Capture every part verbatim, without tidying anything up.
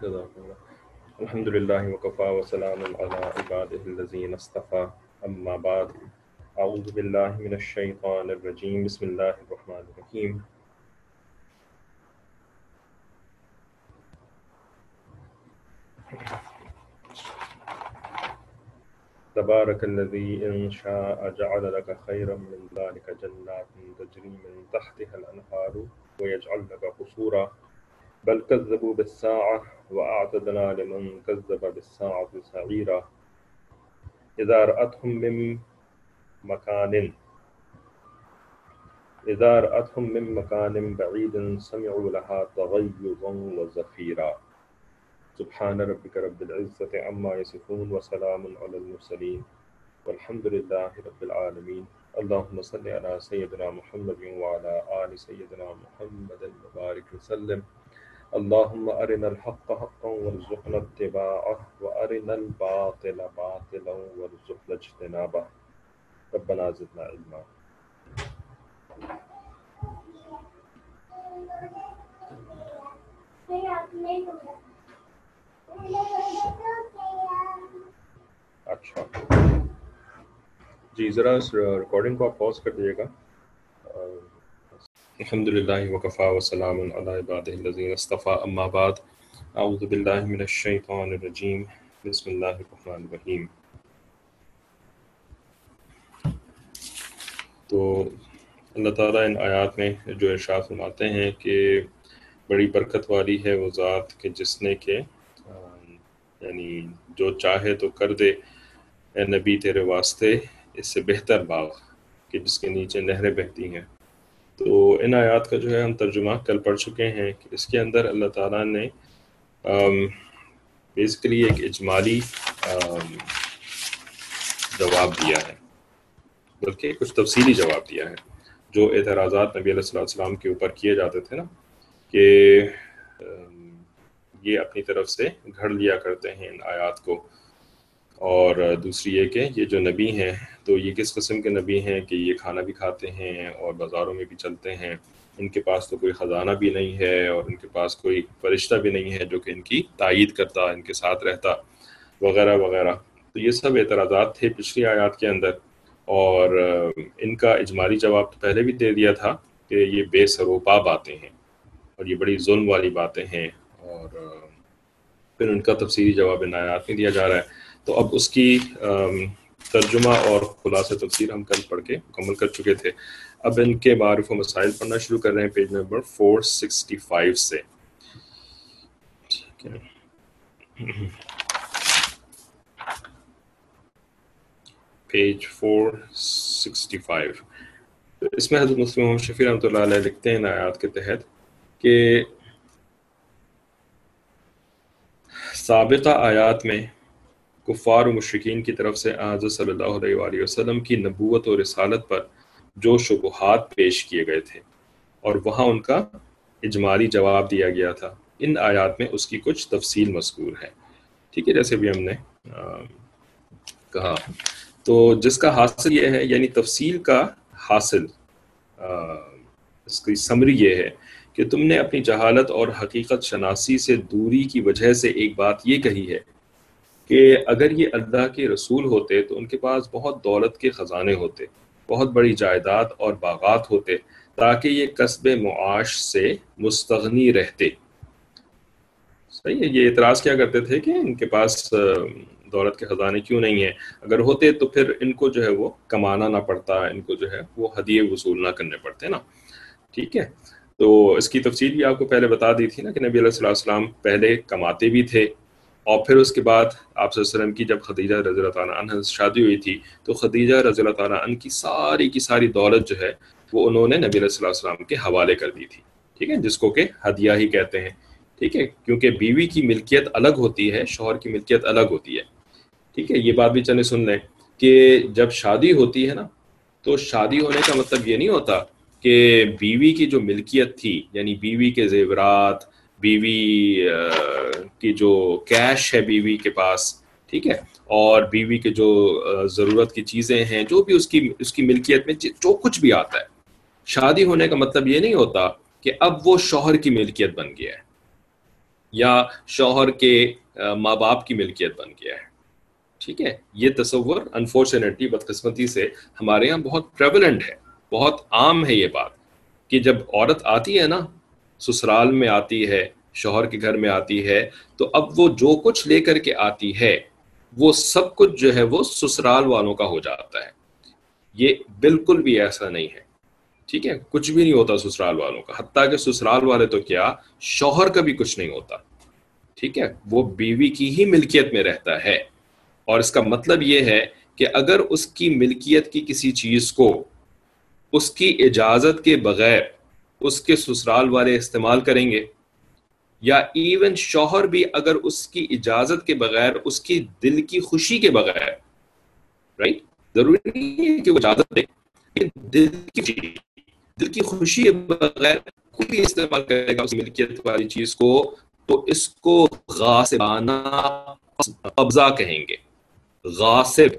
جزاک اللہ الحمد للہ وکفا وسلام علی عبادہ الذین اصطفى اما بعد اعوذ باللہ من الشیطان الرجیم بسم اللہ الرحمن الرحیم تبارک الذی ان شاء جعل لك خیرا من ذلك جنات تجری من تحتها الانہار ویجعل لك قصورا بل كذبوا بالساعة وأعتدنا لمن كذب بالساعة سعيرا إذا رأتهم من مكان إذا رأتهم من مكان بعيد سمعوا لها تغيظا وزفيرا سبحان ربك رب العزة عما يصفون وسلام على المرسلين والحمد لله رب العالمين اللهم صل على سيدنا محمد وعلى آل سيدنا محمد وبارك وسلم اللهم أرنا الحق حقا وارزقنا اتباعه وأرنا الباطل باطلا وارزقنا اجتنابه ربنا زدنا علما. اچھا جی ذرا اس ریکارڈنگ کو آپ پاز کر دیجیے گا. الحمد للہ وکفا وسلام علی عبادہ الذین اصطفى اما بعد اعوذ باللہ من الشیطان الرجیم بسم اللہ الرحمن الرحیم. تو اللہ تعالیٰ ان آیات میں جو ارشاد فرماتے ہیں کہ بڑی برکت والی ہے وہ ذات کہ جس نے کہ یعنی جو چاہے تو کر دے اے نبی تیرے واسطے اس سے بہتر باغ کہ جس کے نیچے نہریں بہتی ہیں. تو ان آیات کا جو ہے ہم ترجمہ کل پڑھ چکے ہیں کہ اس کے اندر اللہ تعالیٰ نے بیسیکلی ایک اجمالی جواب دیا ہے، بلکہ کچھ تفصیلی جواب دیا ہے. جو اعتراضات نبی علیہ الصلوۃ والسلام کے اوپر کیے جاتے تھے نا کہ یہ اپنی طرف سے گھڑ لیا کرتے ہیں ان آیات کو، اور دوسری یہ کہ یہ جو نبی ہیں تو یہ کس قسم کے نبی ہیں کہ یہ کھانا بھی کھاتے ہیں اور بازاروں میں بھی چلتے ہیں، ان کے پاس تو کوئی خزانہ بھی نہیں ہے اور ان کے پاس کوئی فرشتہ بھی نہیں ہے جو کہ ان کی تائید کرتا، ان کے ساتھ رہتا وغیرہ وغیرہ. تو یہ سب اعتراضات تھے پچھلی آیات کے اندر، اور ان کا اجمالی جواب تو پہلے بھی دے دیا تھا کہ یہ بے سروپا باتیں ہیں اور یہ بڑی ظلم والی باتیں ہیں، اور پھر ان کا تفصیلی جواب ان آیات میں دیا جا رہا ہے. تو اب اس کی ترجمہ اور خلاصہ تفسیر ہم کل پڑھ کے مکمل کر چکے تھے. اب ان کے معارف و مسائل پڑھنا شروع کر رہے ہیں پیج نمبر چار سو پچاس سے. ٹھیک ہے، پیج چار سو پچاس. اس میں حضرت مسلم محمد شفیع رحمۃ اللہ علیہ لکھتے ہیں ان آیات کے تحت کہ سابقہ آیات میں کفار و مشرکین کی طرف سے حضرت صلی اللہ علیہ وآلہ وسلم کی نبوت و رسالت پر جو شبہات پیش کیے گئے تھے اور وہاں ان کا اجمالی جواب دیا گیا تھا، ان آیات میں اس کی کچھ تفصیل مذکور ہے. ٹھیک ہے، جیسے بھی ہم نے کہا، تو جس کا حاصل یہ ہے، یعنی تفصیل کا حاصل اس کی سمری یہ ہے کہ تم نے اپنی جہالت اور حقیقت شناسی سے دوری کی وجہ سے ایک بات یہ کہی ہے کہ اگر یہ اللہ کے رسول ہوتے تو ان کے پاس بہت دولت کے خزانے ہوتے، بہت بڑی جائیداد اور باغات ہوتے تاکہ یہ کسب معاش سے مستغنی رہتے. صحیح ہے، یہ اعتراض کیا کرتے تھے کہ ان کے پاس دولت کے خزانے کیوں نہیں ہیں، اگر ہوتے تو پھر ان کو جو ہے وہ کمانا نہ پڑتا، ان کو جو ہے وہ ہدیے وصول نہ کرنے پڑتے نا. ٹھیک ہے، تو اس کی تفصیل بھی آپ کو پہلے بتا دی تھی نا کہ نبی علیہ الصلوۃ والسلام پہلے کماتے بھی تھے، اور پھر اس کے بعد آپ صلی اللہ علیہ وسلم کی جب خدیجہ رضی اللہ تعالیٰ عنہ سے شادی ہوئی تھی تو خدیجہ رضی اللہ تعالیٰ عنہ کی ساری کی ساری دولت جو ہے وہ انہوں نے نبی علیہ الصلوۃ والسلام کے حوالے کر دی تھی. ٹھیک ہے، جس کو کہ ہدیہ ہی کہتے ہیں. ٹھیک ہے، کیونکہ بیوی کی ملکیت الگ ہوتی ہے، شوہر کی ملکیت الگ ہوتی ہے. ٹھیک ہے، یہ بات بھی چلے سن لیں کہ جب شادی ہوتی ہے نا تو شادی ہونے کا مطلب یہ نہیں ہوتا کہ بیوی کی جو ملکیت تھی، یعنی بیوی کے زیورات، بیوی کی جو کیش ہے بیوی کے پاس، ٹھیک ہے، اور بیوی کے جو ضرورت کی چیزیں ہیں، جو بھی اس کی اس کی ملکیت میں جو کچھ بھی آتا ہے، شادی ہونے کا مطلب یہ نہیں ہوتا کہ اب وہ شوہر کی ملکیت بن گیا ہے. یا شوہر کے ماں باپ کی ملکیت بن گیا ہے. ٹھیک ہے, یہ تصور انفارچونیٹلی بدقسمتی سے ہمارے یہاں بہت پریولنٹ ہے, بہت عام ہے یہ بات کہ جب عورت آتی ہے نا, سسرال میں آتی ہے, شوہر کے گھر میں آتی ہے, تو اب وہ جو کچھ لے کر کے آتی ہے وہ سب کچھ جو ہے وہ سسرال والوں کا ہو جاتا ہے. یہ بالکل بھی ایسا نہیں ہے. ٹھیک ہے, کچھ بھی نہیں ہوتا سسرال والوں کا, حتیٰ کہ سسرال والے تو کیا, شوہر کا بھی کچھ نہیں ہوتا. ٹھیک ہے, وہ بیوی کی ہی ملکیت میں رہتا ہے. اور اس کا مطلب یہ ہے کہ اگر اس کی ملکیت کی کسی چیز کو اس کی اجازت کے بغیر اس کے سسرال والے استعمال کریں گے, یا ایون شوہر بھی اگر اس کی اجازت کے بغیر, اس کی دل کی خوشی کے بغیر, رائٹ, ضروری نہیں ہے کہ وہ اجازت دے, لیکن دل کی خوشی دل کی خوشی کے بغیر کوئی بھی استعمال کرے گا اس ملکیت والی چیز کو, تو اس کو غاصبانہ قبضہ کہیں گے. غاصب,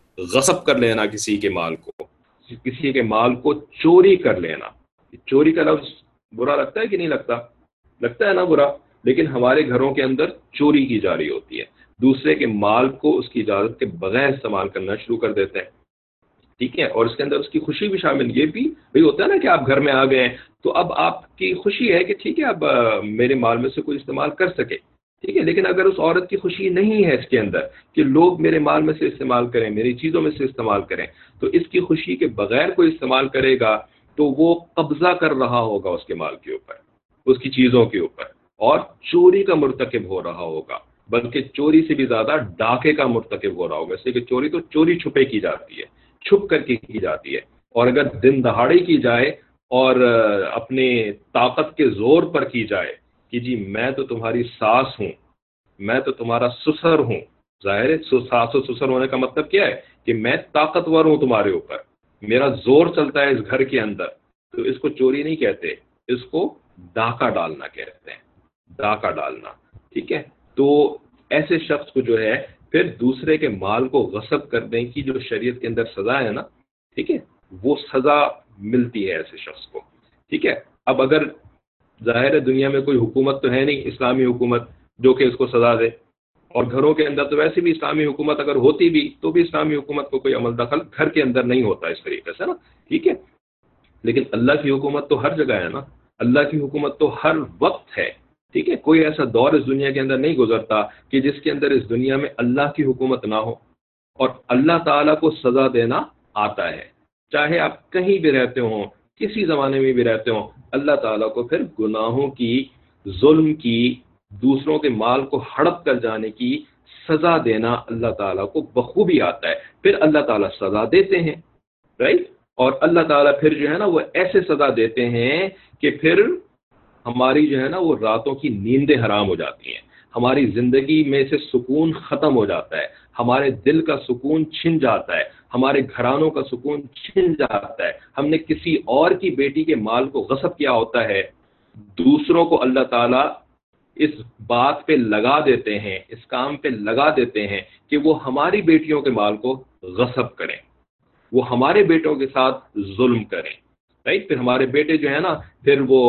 غصب کر لینا کسی کے مال کو, کسی کے مال کو چوری کر لینا. چوری کا لفظ برا لگتا ہے کہ نہیں لگتا؟ لگتا ہے نا برا. لیکن ہمارے گھروں کے اندر چوری کی جا رہی ہوتی ہے, دوسرے کے مال کو اس کی اجازت کے بغیر استعمال کرنا شروع کر دیتے ہیں. ٹھیک ہے, اور اس کے اندر اس کی خوشی بھی شامل. یہ بھی بھئی ہوتا ہے نا کہ آپ گھر میں آ گئے ہیں تو اب آپ کی خوشی ہے کہ ٹھیک ہے اب میرے مال میں سے کوئی استعمال کر سکے. ٹھیک ہے, لیکن اگر اس عورت کی خوشی نہیں ہے اس کے اندر کہ لوگ میرے مال میں سے استعمال کریں, میری چیزوں میں سے استعمال کریں, تو اس کی خوشی کے بغیر کوئی استعمال کرے گا تو وہ قبضہ کر رہا ہوگا اس کے مال کے اوپر, اس کی چیزوں کے اوپر, اور چوری کا مرتکب ہو رہا ہوگا. بلکہ چوری سے بھی زیادہ ڈاکے کا مرتکب ہو رہا ہوگا, اس لیے کہ چوری تو چوری چھپے کی جاتی ہے, چھپ کر کے کی جاتی ہے. اور اگر دن دہاڑے کی جائے اور اپنے طاقت کے زور پر کی جائے کہ جی میں تو تمہاری ساس ہوں, میں تو تمہارا سسر ہوں, ظاہر ہے ساس و سسر ہونے کا مطلب کیا ہے کہ میں طاقتور ہوں تمہارے اوپر, میرا زور چلتا ہے اس گھر کے اندر, تو اس کو چوری نہیں کہتے, اس کو ڈاکہ ڈالنا کہتے ہیں, ڈاکہ ڈالنا. ٹھیک ہے, تو ایسے شخص کو جو ہے پھر دوسرے کے مال کو غصب کرنے کی جو شریعت کے اندر سزا ہے نا, ٹھیک ہے, وہ سزا ملتی ہے ایسے شخص کو. ٹھیک ہے, اب اگر ظاہر ہے دنیا میں کوئی حکومت تو ہے نہیں اسلامی حکومت جو کہ اس کو سزا دے, اور گھروں کے اندر تو ویسے بھی اسلامی حکومت اگر ہوتی بھی تو بھی اسلامی حکومت کو کوئی عمل دخل گھر کے اندر نہیں ہوتا اس طریقے سے نا. ٹھیک ہے, لیکن اللہ کی حکومت تو ہر جگہ ہے نا, اللہ کی حکومت تو ہر وقت ہے. ٹھیک ہے, کوئی ایسا دور اس دنیا کے اندر نہیں گزرتا کہ جس کے اندر اس دنیا میں اللہ کی حکومت نہ ہو, اور اللہ تعالیٰ کو سزا دینا آتا ہے. چاہے آپ کہیں بھی رہتے ہوں, کسی زمانے میں بھی رہتے ہوں, اللہ تعالیٰ کو پھر گناہوں کی, ظلم کی, دوسروں کے مال کو ہڑپ کر جانے کی سزا دینا اللہ تعالیٰ کو بخوبی آتا ہے. پھر اللہ تعالیٰ سزا دیتے ہیں, رائٹ, اور اللہ تعالیٰ پھر جو ہے نا وہ ایسے سزا دیتے ہیں کہ پھر ہماری جو ہے نا وہ راتوں کی نیندیں حرام ہو جاتی ہیں, ہماری زندگی میں سے سکون ختم ہو جاتا ہے, ہمارے دل کا سکون چھن جاتا ہے, ہمارے گھرانوں کا سکون چھن جاتا ہے. ہم نے کسی اور کی بیٹی کے مال کو غصب کیا ہوتا ہے, دوسروں کو اللہ تعالیٰ اس بات پہ لگا دیتے ہیں, اس کام پہ لگا دیتے ہیں کہ وہ ہماری بیٹیوں کے مال کو غصب کریں, وہ ہمارے بیٹوں کے ساتھ ظلم کریں. رائٹ, پھر ہمارے بیٹے جو ہے نا پھر وہ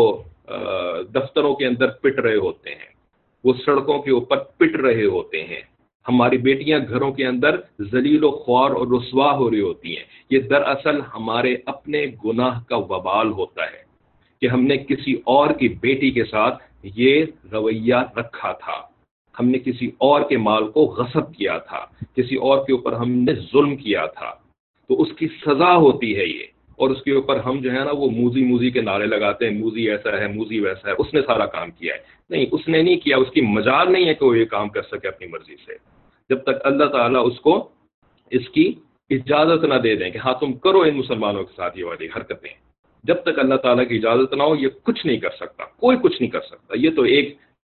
دفتروں کے اندر پٹ رہے ہوتے ہیں, وہ سڑکوں کے اوپر پٹ رہے ہوتے ہیں, ہماری بیٹیاں گھروں کے اندر ذلیل و خوار اور رسوا ہو رہی ہوتی ہیں. یہ دراصل ہمارے اپنے گناہ کا وبال ہوتا ہے کہ ہم نے کسی اور کی بیٹی کے ساتھ یہ رویہ رکھا تھا, ہم نے کسی اور کے مال کو غصب کیا تھا, کسی اور کے اوپر ہم نے ظلم کیا تھا, تو اس کی سزا ہوتی ہے یہ. اور اس کے اوپر ہم جو ہے نا وہ موزی موزی کے نعرے لگاتے ہیں, موزی ایسا ہے, موزی ویسا ہے, اس نے سارا کام کیا ہے. نہیں, اس نے نہیں کیا, اس کی مجال نہیں ہے کہ وہ یہ کام کر سکے اپنی مرضی سے, جب تک اللہ تعالیٰ اس کو اس کی اجازت نہ دے دیں کہ ہاں تم کرو ان مسلمانوں کے ساتھ یہ والی حرکتیں. جب تک اللہ تعالیٰ کی اجازت نہ ہو یہ کچھ نہیں کر سکتا, کوئی کچھ نہیں کر سکتا. یہ تو ایک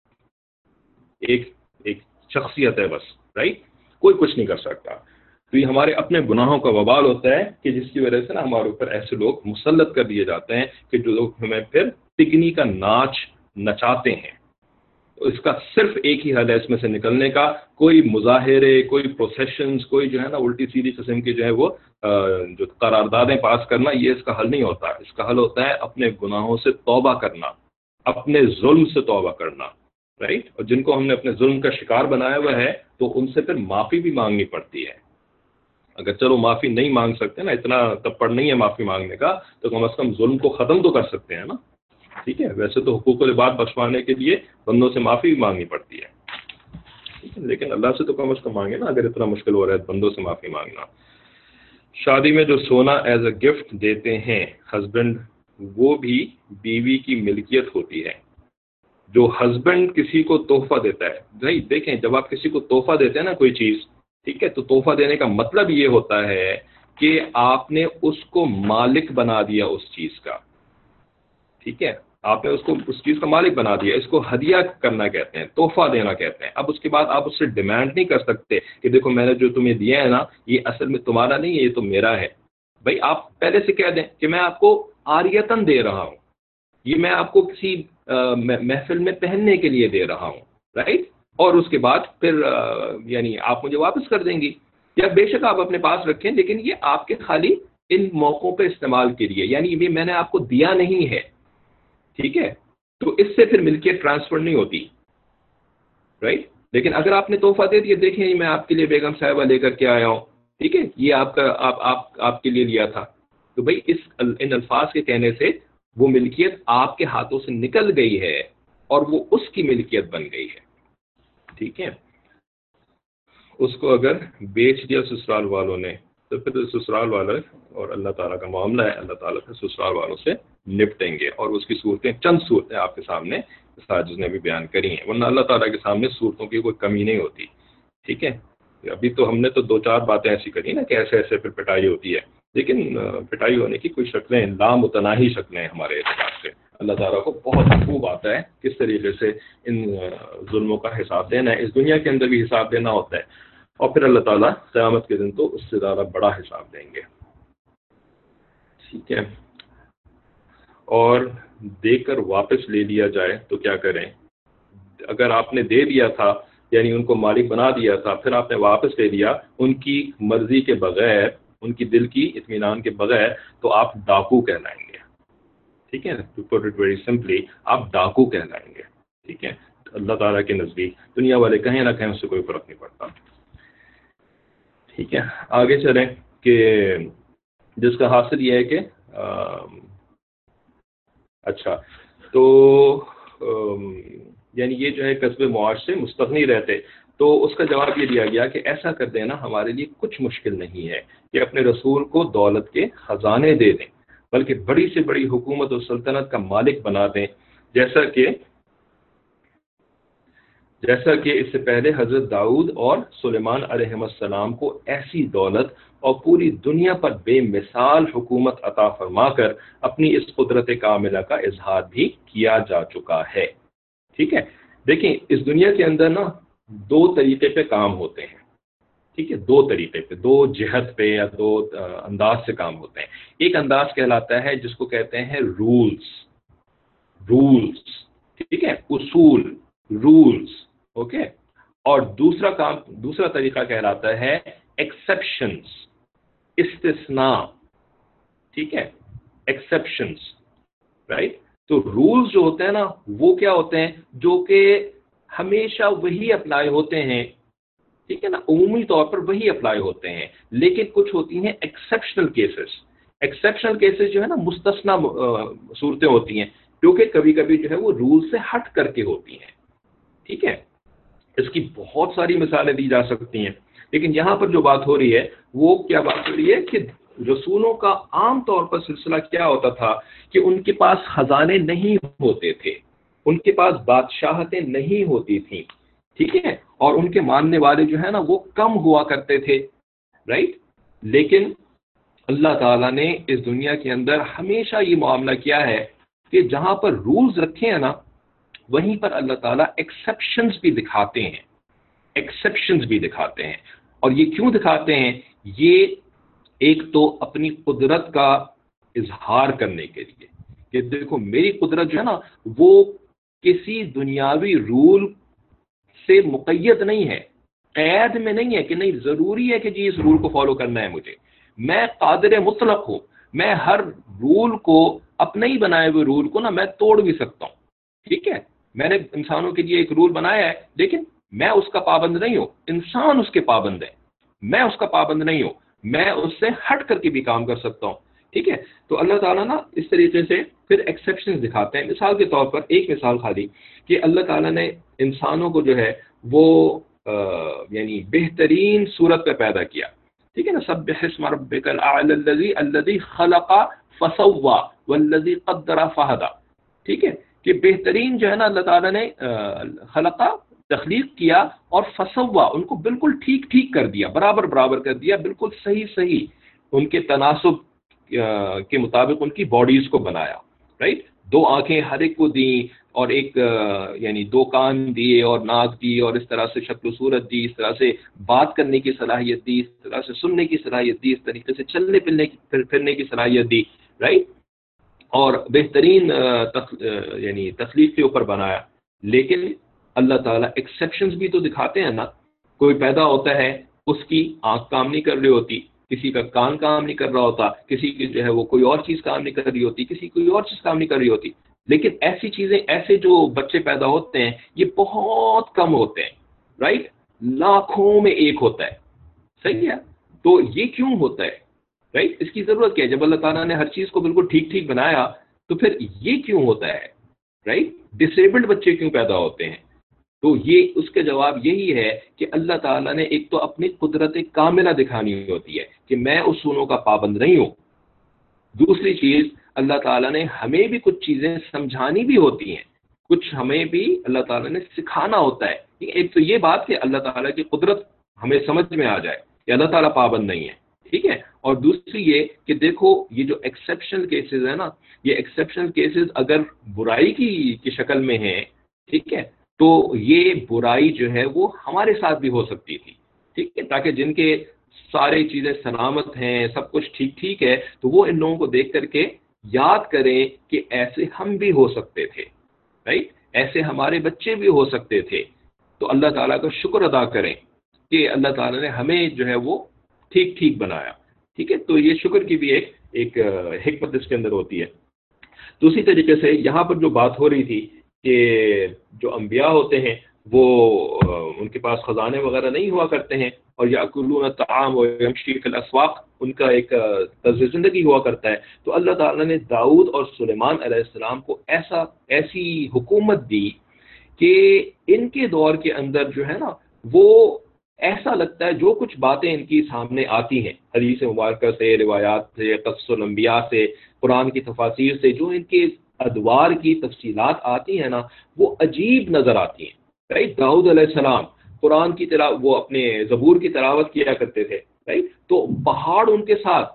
ایک ایک شخصیت ہے بس, رائٹ, کوئی کچھ نہیں کر سکتا. تو یہ ہمارے اپنے گناہوں کا وبال ہوتا ہے کہ جس کی وجہ سے نا ہمارے اوپر ایسے لوگ مسلط کر دیے جاتے ہیں کہ جو لوگ ہمیں پھر تگنی کا ناچ نچاتے ہیں. تو اس کا صرف ایک ہی حل ہے اس میں سے نکلنے کا, کوئی مظاہرے, کوئی پروسیشنز, کوئی جو ہے نا الٹی سیدھی قسم کی جو ہے وہ جو قراردادیں پاس کرنا, یہ اس کا حل نہیں ہوتا. اس کا حل ہوتا ہے اپنے گناہوں سے توبہ کرنا, اپنے ظلم سے توبہ کرنا, رائٹ. اور جن کو ہم نے اپنے ظلم کا شکار بنایا ہوا ہے تو ان سے پھر معافی بھی مانگنی پڑتی ہے. اگر چلو معافی نہیں مانگ سکتے نا، اتنا تپڑ نہیں ہے معافی مانگنے کا، تو کم از کم ظلم کو ختم تو کر سکتے ہیں نا. ٹھیک ہے، ویسے تو حقوق العباد بخشوانے کے لیے بندوں سے معافی بھی مانگنی پڑتی ہے، ٹھیک ہے، لیکن اللہ سے تو کم از کم مانگے نا، اگر اتنا مشکل ہو رہا ہے بندوں سے معافی مانگنا. شادی میں جو سونا ایز اے گفٹ دیتے ہیں ہسبینڈ، وہ بھی بیوی کی ملکیت ہوتی ہے. جو ہسبینڈ کسی کو تحفہ دیتا ہے، بھائی دیکھیں جب آپ کسی کو تحفہ دیتے ہیں نا کوئی چیز، ٹھیک ہے، تو تحفہ دینے کا مطلب یہ ہوتا ہے کہ آپ نے اس کو مالک بنا دیا اس چیز کا. ٹھیک ہے، آپ نے اس کو اس چیز کا مالک بنا دیا. اس کو ہدیہ کرنا کہتے ہیں، تحفہ دینا کہتے ہیں. اب اس کے بعد آپ اس سے ڈیمانڈ نہیں کر سکتے کہ دیکھو میں نے جو تمہیں دیا ہے نا، یہ اصل میں تمہارا نہیں ہے، یہ تو میرا ہے. بھائی آپ پہلے سے کہہ دیں کہ میں آپ کو عاریتاً دے رہا ہوں، یہ میں آپ کو کسی محفل میں پہننے کے لیے دے رہا ہوں، رائٹ. اور اس کے بعد پھر یعنی آپ مجھے واپس کر دیں گی، یا بے شک آپ اپنے پاس رکھیں، لیکن یہ آپ کے خالی ان موقعوں پہ استعمال کے لیے، یعنی یہ میں نے آپ کو دیا نہیں ہے. ٹھیک ہے، تو اس سے پھر ملکیت ٹرانسفر نہیں ہوتی، رائٹ. لیکن اگر آپ نے تحفہ دے دیا، دیکھیں میں آپ کے لیے بیگم صاحبہ لے کر کے آیا ہوں، ٹھیک ہے، یہ آپ کا آپ آپ آپ کے لیے لیا تھا، تو بھائی اس ان الفاظ کے کہنے سے وہ ملکیت آپ کے ہاتھوں سے نکل گئی ہے اور وہ اس کی ملکیت بن گئی ہے. ٹھیک ہے، اس کو اگر بیچ دیا سسرال والوں نے تو پھر سسرال والے اور اللہ تعالیٰ کا معاملہ ہے، اللہ تعالیٰ پھر سسرال والوں سے نپٹیں گے. اور اس کی صورتیں چند صورتیں آپ کے سامنے ساجد نے بھی بیان کری ہیں، ورنہ اللہ تعالیٰ کے سامنے صورتوں کی کوئی کمی نہیں ہوتی. ٹھیک ہے، ابھی تو ہم نے تو دو چار باتیں ایسی کری نا کہ ایسے ایسے پھر پٹائی ہوتی ہے، لیکن پٹائی ہونے کی کوئی شکلیں لامتناہی شکلیں ہمارے اعتبار سے. اللہ تعالیٰ کو بہت خوب آتا ہے کس طریقے سے ان ظلموں کا حساب دینا ہے. اس دنیا کے اندر بھی حساب دینا ہوتا ہے، اور پھر اللہ تعالیٰ قیامت کے دن تو اس سے زیادہ بڑا حساب دیں گے. ٹھیک ہے، اور دے کر واپس لے لیا جائے تو کیا کریں؟ اگر آپ نے دے دیا تھا، یعنی ان کو مالک بنا دیا تھا، پھر آپ نے واپس لے لیا ان کی مرضی کے بغیر، ان کی دل کی اطمینان کے بغیر، تو آپ ڈاکو کہلائیں گے. ٹھیک ہے، to put it very simply, آپ ڈاکو کہلائیں گے. ٹھیک ہے، اللہ تعالیٰ کے نزدیک دنیا والے کہیں نہ کہیں اس سے کوئی فرق نہیں پڑتا. ٹھیک ہے، آگے چلیں کہ جس کا حاصل یہ ہے کہ اچھا تو یعنی یہ جو ہے قصب معاش سے مستغنی رہتے، تو اس کا جواب یہ دیا گیا کہ ایسا کر دینا ہمارے لیے کچھ مشکل نہیں ہے کہ اپنے رسول کو دولت کے خزانے دے دیں، بلکہ بڑی سے بڑی حکومت و سلطنت کا مالک بنا دیں، جیسا کہ جیسا کہ اس سے پہلے حضرت داؤد اور سلیمان علیہ السلام کو ایسی دولت اور پوری دنیا پر بے مثال حکومت عطا فرما کر اپنی اس قدرت کاملہ کا اظہار بھی کیا جا چکا ہے. ٹھیک ہے، دیکھیں اس دنیا کے اندر نا دو طریقے پہ کام ہوتے ہیں. ٹھیک ہے، دو طریقے پہ، دو جہت پہ یا دو انداز سے کام ہوتے ہیں. ایک انداز کہلاتا ہے جس کو کہتے ہیں رولز رولز ٹھیک ہے، اصول، رولز، اوکے. اور دوسرا کام دوسرا طریقہ کہلاتا ہے ایکسیپشنز، استثناء. ٹھیک ہے، ایکسیپشنز، رائٹ. تو رولز جو ہوتے ہیں نا وہ کیا ہوتے ہیں؟ جو کہ ہمیشہ وہی اپلائی ہوتے ہیں، ٹھیک ہے نا، عمومی طور پر وہی اپلائی ہوتے ہیں. لیکن کچھ ہوتی ہیں ایکسیپشنل کیسز. ایکسیپشنل کیسز جو ہے نا مستثنا صورتیں ہوتی ہیں، کیونکہ کبھی کبھی جو ہے وہ رول سے ہٹ کر کے ہوتی ہیں. ٹھیک ہے، اس کی بہت ساری مثالیں دی جا سکتی ہیں، لیکن یہاں پر جو بات ہو رہی ہے وہ کیا بات ہو رہی ہے کہ رسولوں کا عام طور پر سلسلہ کیا ہوتا تھا کہ ان کے پاس خزانے نہیں ہوتے تھے، ان کے پاس بادشاہتیں نہیں ہوتی تھیں. ٹھیک ہے، اور ان کے ماننے والے جو ہے نا وہ کم ہوا کرتے تھے، رائٹ. لیکن اللہ تعالیٰ نے اس دنیا کے اندر ہمیشہ یہ معاملہ کیا ہے کہ جہاں پر رولز رکھے ہیں نا وہیں پر اللہ تعالیٰ ایکسیپشنز بھی دکھاتے ہیں، ایکسیپشنز بھی دکھاتے ہیں. اور یہ کیوں دکھاتے ہیں؟ یہ ایک تو اپنی قدرت کا اظہار کرنے کے لیے کہ دیکھو میری قدرت جو ہے نا وہ کسی دنیاوی رول سے مقید نہیں ہے، قید میں نہیں ہے کہ نہیں ضروری ہے کہ جی اس رول کو فالو کرنا ہے مجھے. میں قادر مطلق ہوں، میں ہر رول کو، اپنے ہی بنائے ہوئے رول کو نا میں توڑ بھی سکتا ہوں. ٹھیک ہے، میں نے انسانوں کے لیے ایک رول بنایا ہے، لیکن میں اس کا پابند نہیں ہوں، انسان اس کے پابند ہے، میں اس کا پابند نہیں ہوں، میں اس سے ہٹ کر کے بھی کام کر سکتا ہوں، ٹھیک ہے۔ تو اللہ تعالیٰ نا اس طریقے سے پھر ایکسیپشن دکھاتے ہیں۔ مثال کے طور پر ایک مثال خالی کہ اللہ تعالیٰ نے انسانوں کو جو ہے وہ آ, یعنی بہترین صورت پہ پیدا کیا، ٹھیک ہے نا، سبح اسم ربک الاعلی الذی الذی خلق فسوى والذی قدر فہدى، ٹھیک ہے، کہ بہترین جو ہے نا اللہ تعالیٰ نے خلقہ تخلیق کیا اور فسوا ان کو بالکل ٹھیک ٹھیک کر دیا، برابر برابر کر دیا، بالکل صحیح صحیح ان کے تناسب کے مطابق ان کی باڈیز کو بنایا، رائٹ، دو آنکھیں ہر ایک کو دیں اور ایک یعنی دو کان دیے اور ناک دی اور اس طرح سے شکل و صورت دی، اس طرح سے بات کرنے کی صلاحیت دی، اس طرح سے سننے کی صلاحیت دی، اس طریقے سے چلنے پھرنے کی پھرنے کی صلاحیت دی، رائٹ، اور بہترین یعنی تخلیق کے اوپر بنایا۔ لیکن اللہ تعالیٰ ایکسیپشنز بھی تو دکھاتے ہیں نا، کوئی پیدا ہوتا ہے اس کی آنکھ کام نہیں کر رہی ہوتی، کسی کا کان کام نہیں کر رہا ہوتا، کسی کی جو ہے وہ کوئی اور چیز کام نہیں کر رہی ہوتی، کسی کوئی اور چیز کام نہیں کر رہی ہوتی، لیکن ایسی چیزیں، ایسے جو بچے پیدا ہوتے ہیں یہ بہت کم ہوتے ہیں، رائٹ، لاکھوں میں ایک ہوتا ہے، صحیح ہے۔ تو یہ کیوں ہوتا ہے، رائٹ، اس کی ضرورت کیا ہے؟ جب اللہ تعالیٰ نے ہر چیز کو بالکل ٹھیک ٹھیک بنایا تو پھر یہ کیوں ہوتا ہے، رائٹ، ڈسیبلڈ بچے کیوں پیدا ہوتے ہیں؟ تو یہ اس کا جواب یہی ہے کہ اللہ تعالیٰ نے ایک تو اپنی قدرت کاملہ دکھانی ہوتی ہے کہ میں اصولوں کا پابند نہیں ہوں، دوسری چیز اللہ تعالیٰ نے ہمیں بھی کچھ چیزیں سمجھانی بھی ہوتی ہیں، کچھ ہمیں بھی اللہ تعالیٰ نے سکھانا ہوتا ہے۔ ایک تو یہ بات کہ اللہ تعالیٰ کی قدرت ہمیں سمجھ میں آ جائے کہ اللہ تعالیٰ پابند نہیں ہے، ٹھیک ہے، اور دوسری یہ کہ دیکھو یہ جو ایکسیپشنل کیسز ہیں نا، یہ ایکسیپشنل کیسز اگر برائی کی کی شکل میں ہیں، ٹھیک ہے، تو یہ برائی جو ہے وہ ہمارے ساتھ بھی ہو سکتی تھی، ٹھیک ہے، تاکہ جن کے سارے چیزیں سلامت ہیں، سب کچھ ٹھیک ٹھیک ہے، تو وہ ان لوگوں کو دیکھ کر کے یاد کریں کہ ایسے ہم بھی ہو سکتے تھے، رائٹ، ایسے ہمارے بچے بھی ہو سکتے تھے، تو اللہ تعالیٰ کا شکر ادا کریں کہ اللہ تعالیٰ نے ہمیں جو ہے وہ ٹھیک ٹھیک بنایا، ٹھیک ہے۔ تو یہ شکر کی بھی ایک ایک حکمت اس کے اندر ہوتی ہے۔ دوسری طریقے سے یہاں پر جو بات ہو رہی تھی کہ جو انبیاء ہوتے ہیں وہ ان کے پاس خزانے وغیرہ نہیں ہوا کرتے ہیں اور یاکلون الطعام ویمشی فی الاسواق، ان کا ایک طرز زندگی ہوا کرتا ہے، تو اللہ تعالیٰ نے داؤد اور سلیمان علیہ السلام کو ایسا ایسی حکومت دی کہ ان کے دور کے اندر جو ہے نا وہ ایسا لگتا ہے جو کچھ باتیں ان کی سامنے آتی ہیں حدیث مبارکہ سے، روایات سے، قصص الانبیاء سے، قرآن کی تفاسیر سے، جو ان کے ادوار کی تفصیلات آتی ہیں نا وہ عجیب نظر آتی ہیں، رائٹ۔ داؤد علیہ السلام قرآن کی تلاوت، وہ اپنے زبور کی تلاوت کیا کرتے تھے، رائٹ، تو پہاڑ ان کے ساتھ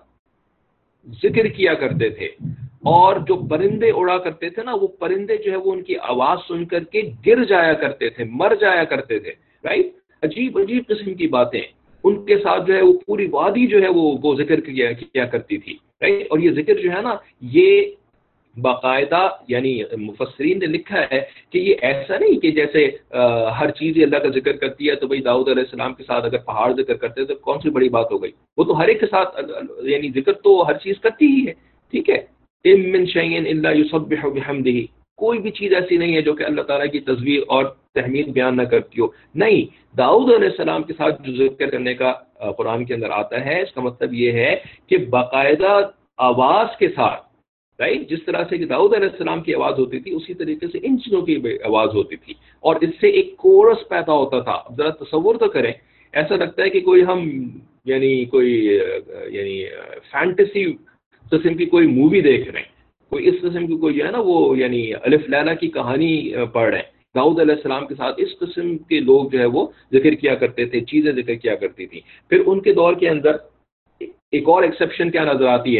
ذکر کیا کرتے تھے، اور جو پرندے اڑا کرتے تھے نا وہ پرندے جو ہے وہ ان کی آواز سن کر کے گر جایا کرتے تھے، مر جایا کرتے تھے، رائٹ۔ عجیب عجیب قسم کی باتیں ان کے ساتھ جو ہے وہ پوری وادی جو ہے وہ وہ ذکر کیا کیا کرتی تھی، رائٹ۔ اور یہ ذکر جو ہے نا یہ باقاعدہ، یعنی مفسرین نے لکھا ہے کہ یہ ایسا نہیں کہ جیسے ہر چیز اللہ کا ذکر کرتی ہے تو بھائی داؤد علیہ السلام کے ساتھ اگر پہاڑ ذکر کرتے تو کون سی بڑی بات ہو گئی، وہ تو ہر ایک کے ساتھ یعنی ذکر تو ہر چیز کرتی ہی ہے، ٹھیک ہے۔ اِن مِّن شَيْءٍ إِلَّا يُسَبِّحُ بِحَمْدِهِ، کوئی بھی چیز ایسی نہیں ہے جو کہ اللہ تعالیٰ کی تسبیح اور تحمید بیان نہ کرتی ہو، نہیں۔ داؤد علیہ السلام کے ساتھ جو ذکر کرنے کا قرآن کے اندر آتا ہے اس کا مطلب یہ ہے کہ باقاعدہ آواز کے ساتھ، رائٹ، جس طرح سے کہ داؤد علیہ السلام کی آواز ہوتی تھی اسی طریقے سے ان چیزوں کی آواز ہوتی تھی، اور اس سے ایک کورس پیدا ہوتا تھا۔ ذرا تصور تو کریں، ایسا لگتا ہے کہ کوئی ہم یعنی کوئی یعنی فینٹیسی قسم کی کوئی مووی دیکھ رہے ہیں، کوئی اس قسم کی کوئی جو ہے نا وہ یعنی الف لیلا کی کہانی پڑھ رہے ہیں۔ داؤد علیہ السلام کے ساتھ اس قسم کے لوگ جو ہے وہ ذکر کیا کرتے تھے، چیزیں ذکر کیا کرتی تھی۔ پھر ان کے دور کے اندر ایک اور ایکسیپشن کیا نظر آتی ہے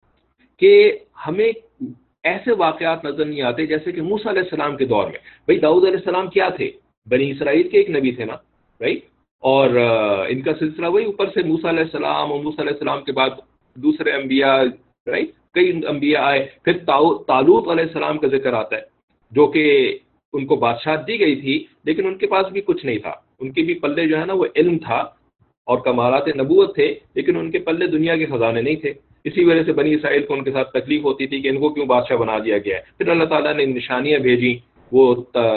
کہ ہمیں ایسے واقعات نظر نہیں آتے جیسے کہ موسیٰ علیہ السلام کے دور میں، بھئی داؤد علیہ السلام کیا تھے؟ بنی اسرائیل کے ایک نبی تھے نا، رائٹ، اور ان کا سلسلہ وہی اوپر سے موسیٰ علیہ السلام، اور موسیٰ علیہ السلام کے بعد دوسرے انبیاء، رائٹ، کئی انبیاء آئے۔ پھر طالوت علیہ السلام کا ذکر آتا ہے جو کہ ان کو بادشاہت دی گئی تھی لیکن ان کے پاس بھی کچھ نہیں تھا، ان کے بھی پلے جو ہے نا وہ علم تھا اور کمالات نبوت تھے، لیکن ان کے پلے دنیا کے خزانے نہیں تھے۔ اسی وجہ سے بنی اسرائیل کو ان کے ساتھ تکلیف ہوتی تھی کہ ان کو کیوں بادشاہ بنا دیا گیا ہے۔ پھر اللہ تعالیٰ نے نشانیاں بھیجی، وہ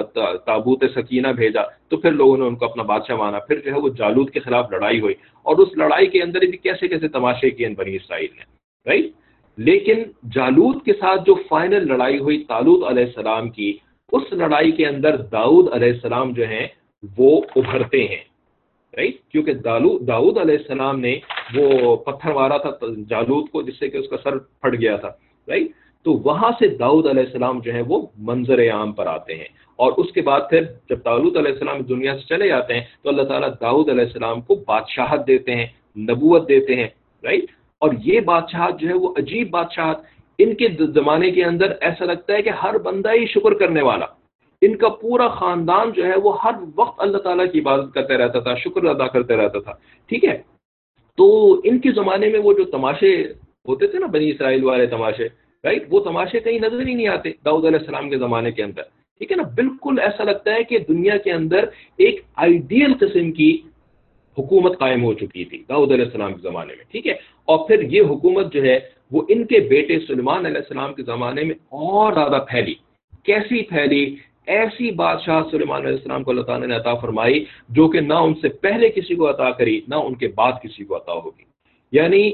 تابوت سکینہ بھیجا تو پھر لوگوں نے ان کو اپنا بادشاہ مانا، پھر جو ہے وہ جالوت کے خلاف لڑائی ہوئی، اور اس لڑائی کے اندر بھی کیسے کیسے تماشے کیے ان بنی اسرائیل نے، رائٹ. لیکن جالوت کے ساتھ جو فائنل لڑائی ہوئی طالوت علیہ السلام کی، اس لڑائی کے اندر داؤد علیہ السلام جو ہیں وہ ابھرتے ہیں، رائٹ. کیونکہ داؤد علیہ السلام نے وہ پتھر مارا تھا جالوت کو جس سے کہ اس کا سر پھٹ گیا تھا، رائٹ. تو وہاں سے داؤد علیہ السلام جو ہے وہ منظر عام پر آتے ہیں، اور اس کے بعد پھر جب طالوت علیہ السلام دنیا سے چلے جاتے ہیں تو اللہ تعالیٰ داؤد علیہ السلام کو بادشاہت دیتے ہیں، نبوت دیتے ہیں، رائٹ. اور یہ بادشاہت جو ہے وہ عجیب بادشاہت، ان کے زمانے کے اندر ایسا لگتا ہے کہ ہر بندہ ہی شکر کرنے والا، ان کا پورا خاندان جو ہے وہ ہر وقت اللہ تعالیٰ کی عبادت کرتے رہتا تھا، شکر ادا کرتے رہتا تھا، ٹھیک ہے. تو ان کے زمانے میں وہ جو تماشے ہوتے تھے نا بنی اسرائیل والے تماشے، رائٹ، وہ تماشے کہیں نظر ہی نہیں آتے داؤد علیہ السلام کے زمانے کے اندر، ٹھیک ہے نا. بالکل ایسا لگتا ہے کہ دنیا کے اندر ایک آئیڈیل قسم کی حکومت قائم ہو چکی تھی داؤد علیہ السلام کے زمانے میں، ٹھیک ہے. اور پھر یہ حکومت جو ہے وہ ان کے بیٹے سلیمان علیہ السلام کے زمانے میں اور زیادہ پھیلی. کیسی پھیلی؟ ایسی بادشاہ سلیمان علیہ السلام کو اللہ تعالیٰ نے عطا فرمائی جو کہ نہ ان سے پہلے کسی کو عطا کری نہ ان کے بعد کسی کو عطا ہوگی. یعنی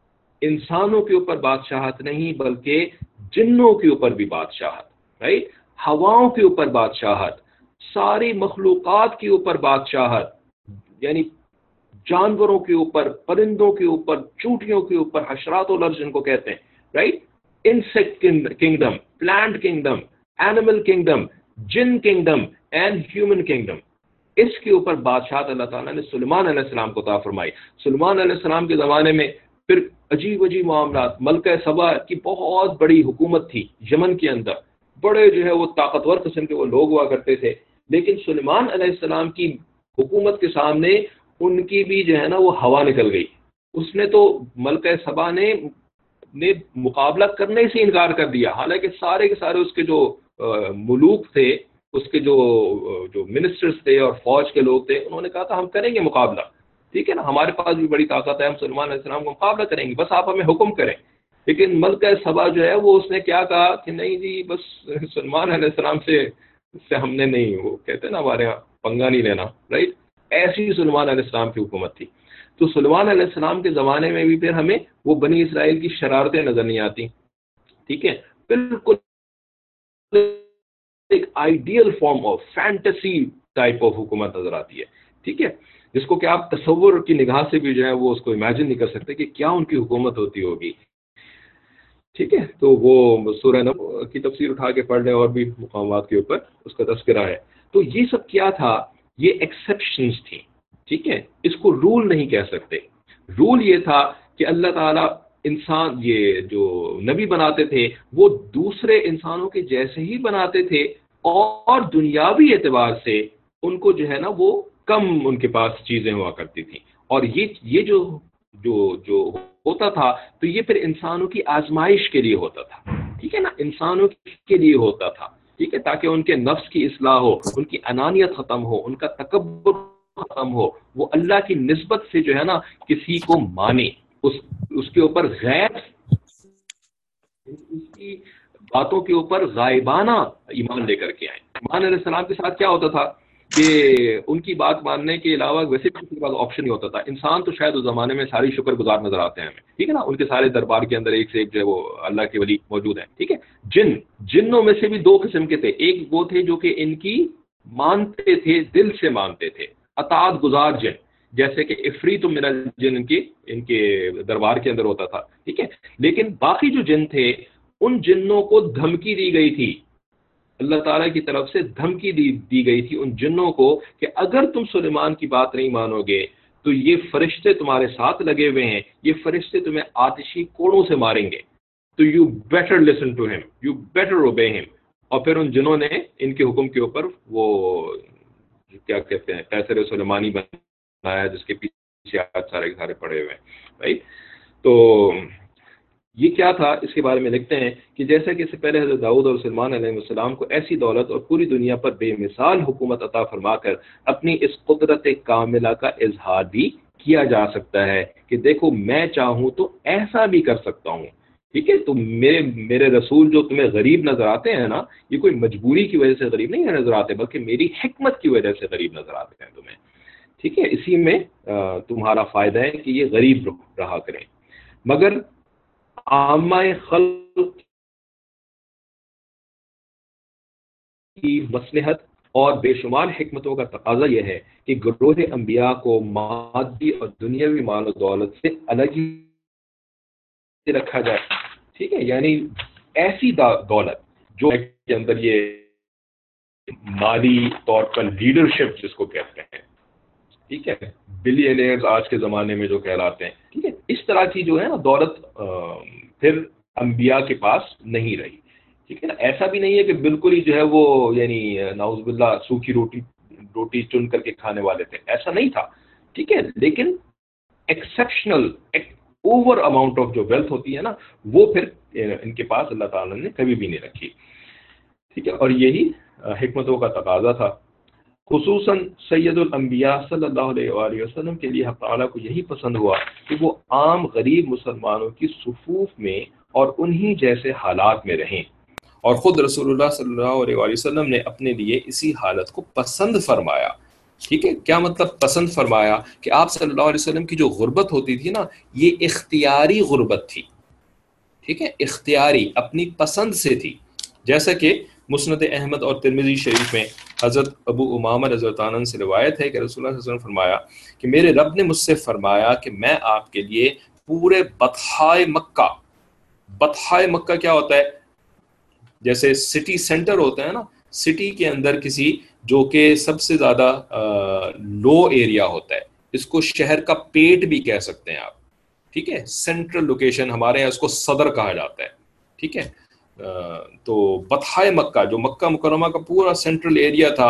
انسانوں کے اوپر بادشاہت نہیں بلکہ جنوں کے اوپر بھی بادشاہت، رائٹ، ہواؤں کے اوپر بادشاہت، ساری مخلوقات کے اوپر بادشاہت، یعنی جانوروں کے اوپر، پرندوں کے اوپر، چونٹیوں کے اوپر، حشرات والارض جن کو کہتے ہیں، right, insect kingdom, plant kingdom, animal kingdom, جن کنگڈم اینڈ ہیومن کنگڈم، اس کے اوپر بادشاہت اللہ تعالیٰ نے سلیمان علیہ السلام کو عطا فرمائی. سلیمان علیہ السلام کے زمانے میں پھر عجیب عجیب معاملات. ملکہ سبا کی بہت بڑی حکومت تھی یمن کے اندر، بڑے جو ہے وہ طاقتور قسم کے وہ لوگ ہوا کرتے تھے، لیکن سلیمان علیہ السلام کی حکومت کے سامنے ان کی بھی جو ہے نا وہ ہوا نکل گئی. اس نے تو ملکہ سبا نے نے مقابلہ کرنے سے انکار کر دیا، حالانکہ سارے کے سارے اس کے جو ملوک تھے، اس کے جو جو منسٹرز تھے اور فوج کے لوگ تھے، انہوں نے کہا تھا ہم کریں گے مقابلہ، ٹھیک ہے نا، ہمارے پاس بھی بڑی طاقت ہے، ہم سلیمان علیہ السلام کو مقابلہ کریں گے، بس آپ ہمیں حکم کریں. لیکن ملکہ سبا جو ہے وہ اس نے کیا کہا کہ نہیں جی بس سلیمان علیہ السلام سے سے ہم نے نہیں، وہ کہتے ہیں نا ہمارے یہاں پنگا نہیں لینا، رائٹ. ایسی سلیمان علیہ السلام کی حکومت تھی. تو سلیمان علیہ السلام کے زمانے میں بھی پھر ہمیں وہ بنی اسرائیل کی شرارتیں نظر نہیں آتی، ٹھیک ہے. بالکل ایک ideal form of fantasy type of حکومت نظر آتی ہے، ٹھیک ہے، جس کو کہ آپ تصور کی نگاہ سے بھی جو ہے وہ اس کو امیجن نہیں کر سکتے کہ کیا ان کی حکومت ہوتی ہوگی، ٹھیک ہے. تو وہ سورہ نمل کی تفسیر اٹھا کے پڑھ لیں، اور بھی مقامات کے اوپر اس کا تذکرہ ہے. تو یہ سب کیا تھا؟ یہ ایکسیپشنز تھیں، ٹھیک ہے، اس کو رول نہیں کہہ سکتے. رول یہ تھا کہ اللہ تعالیٰ انسان یہ جو نبی بناتے تھے وہ دوسرے انسانوں کے جیسے ہی بناتے تھے، اور دنیاوی اعتبار سے ان کو جو ہے نا وہ کم ان کے پاس چیزیں ہوا کرتی تھیں. اور یہ یہ جو جو جو ہوتا تھا تو یہ پھر انسانوں کی آزمائش کے لیے ہوتا تھا، ٹھیک ہے نا، انسانوں کے لیے ہوتا تھا، ٹھیک ہے، تاکہ ان کے نفس کی اصلاح ہو، ان کی انانیت ختم ہو، ان کا تکبر ختم ہو، وہ اللہ کی نسبت سے جو ہے نا کسی کو مانے، اس اس کے اوپر غیر اس کی باتوں کے اوپر غائبانہ ایمان لے کر کے آئے. ایمان علیہ السلام کے ساتھ کیا ہوتا تھا کہ ان کی بات ماننے کے علاوہ ویسے بھی کسی کے پاس آپشن نہیں ہوتا تھا. انسان تو شاید اس زمانے میں ساری شکر گزار نظر آتے ہیں ہمیں، ٹھیک ہے نا، ان کے سارے دربار کے اندر ایک سے ایک جو ہے وہ اللہ کے ولی موجود ہیں، ٹھیک ہے. جن جنوں میں سے بھی دو قسم کے تھے، ایک وہ تھے جو کہ ان کی مانتے تھے، دل سے مانتے تھے، اطاعت گزار جن، جیسے کہ عفریت من الجن ان کے ان کے دربار کے اندر ہوتا تھا، ٹھیک ہے. لیکن باقی جو جن تھے ان جنوں کو دھمکی دی گئی تھی، اللہ تعالیٰ کی طرف سے دھمکی دی دی گئی تھی ان جنوں کو کہ اگر تم سلیمان کی بات نہیں مانو گے تو یہ فرشتے تمہارے ساتھ لگے ہوئے ہیں، یہ فرشتے تمہیں آتشی کوڑوں سے ماریں گے، تو you better listen to him, you better obey him. اور پھر ان جنوں نے ان کے حکم کے اوپر وہ کیا کہتے ہیں قیصر سلیمانی بنایا، جس کے پیچھے آج سارے سارے پڑے ہوئے ہیں، رائٹ. تو یہ کیا تھا اس کے بارے میں لکھتے ہیں کہ جیسا کہ اس سے پہلے حضرت داؤد اور سلیمان علیہ السلام کو ایسی دولت اور پوری دنیا پر بے مثال حکومت عطا فرما کر اپنی اس قدرت کاملہ کا اظہار بھی کیا جا سکتا ہے کہ دیکھو میں چاہوں تو ایسا بھی کر سکتا ہوں. ٹھیک ہے. تو میرے میرے رسول جو تمہیں غریب نظر آتے ہیں نا، یہ کوئی مجبوری کی وجہ سے غریب نہیں نظر آتے، بلکہ میری حکمت کی وجہ سے غریب نظر آتے ہیں تمہیں. ٹھیک ہے، اسی میں تمہارا فائدہ ہے کہ یہ غریب رہا کریں. مگر عامہ خلق کی مصلحت اور بے شمار حکمتوں کا تقاضا یہ ہے کہ گروہ انبیاء کو مادی اور دنیاوی مال و دولت سے الگ ہی رکھا جائے. ٹھیک ہے، یعنی ایسی دولت جو کے اندر یہ مالی طور پر لیڈرشپ جس کو کہتے ہیں، ٹھیک ہے، بلینئرز آج کے زمانے میں جو کہلاتے ہیں، ٹھیک ہے، اس طرح کی جو ہے نا دولت پھر انبیاء کے پاس نہیں رہی. ٹھیک ہے نا، ایسا بھی نہیں ہے کہ بالکل ہی جو ہے وہ یعنی نعوذ باللہ سوکھی روٹی روٹی چن کر کے کھانے والے تھے، ایسا نہیں تھا. ٹھیک ہے، لیکن ایکسیپشنل اوور اماؤنٹ آف جو ویلتھ ہوتی ہے نا، وہ پھر ان کے پاس اللہ تعالیٰ نے کبھی بھی نہیں رکھی. ٹھیک ہے، اور یہی حکمتوں کا تقاضا تھا. خصوصاً سید الانبیاء صلی اللہ علیہ وآلہ وسلم کے لیے حق تعالیٰ کو یہی پسند ہوا کہ وہ عام غریب مسلمانوں کی صفوف میں اور انہی جیسے حالات میں رہیں، اور خود رسول اللہ صلی اللہ علیہ وآلہ وسلم نے اپنے لیے اسی حالت کو پسند فرمایا. ٹھیک ہے، کیا مطلب پسند فرمایا؟ کہ آپ صلی اللہ علیہ وسلم کی جو غربت ہوتی تھی نا، یہ اختیاری غربت تھی. ٹھیک ہے، اختیاری، اپنی پسند سے تھی. جیسا کہ مسند احمد اور ترمذی شریف میں حضرت ابو امامہ رضی اللہ عنہ سے روایت ہے کہ رسول اللہ صلی اللہ علیہ وسلم فرمایا کہ میرے رب نے مجھ سے فرمایا کہ میں آپ کے لیے پورے بطحائے مکہ، بطحائے مکہ کیا ہوتا ہے؟ جیسے سٹی سینٹر ہوتا ہے نا، سٹی کے اندر کسی جو کہ سب سے زیادہ لو ایریا ہوتا ہے، اس کو شہر کا پیٹ بھی کہہ سکتے ہیں آپ. ٹھیک ہے، سینٹرل لوکیشن، ہمارے یہاں اس کو صدر کہا جاتا ہے. ٹھیک ہے، تو بطحائے مکہ جو مکہ مکرمہ کا پورا سینٹرل ایریا تھا،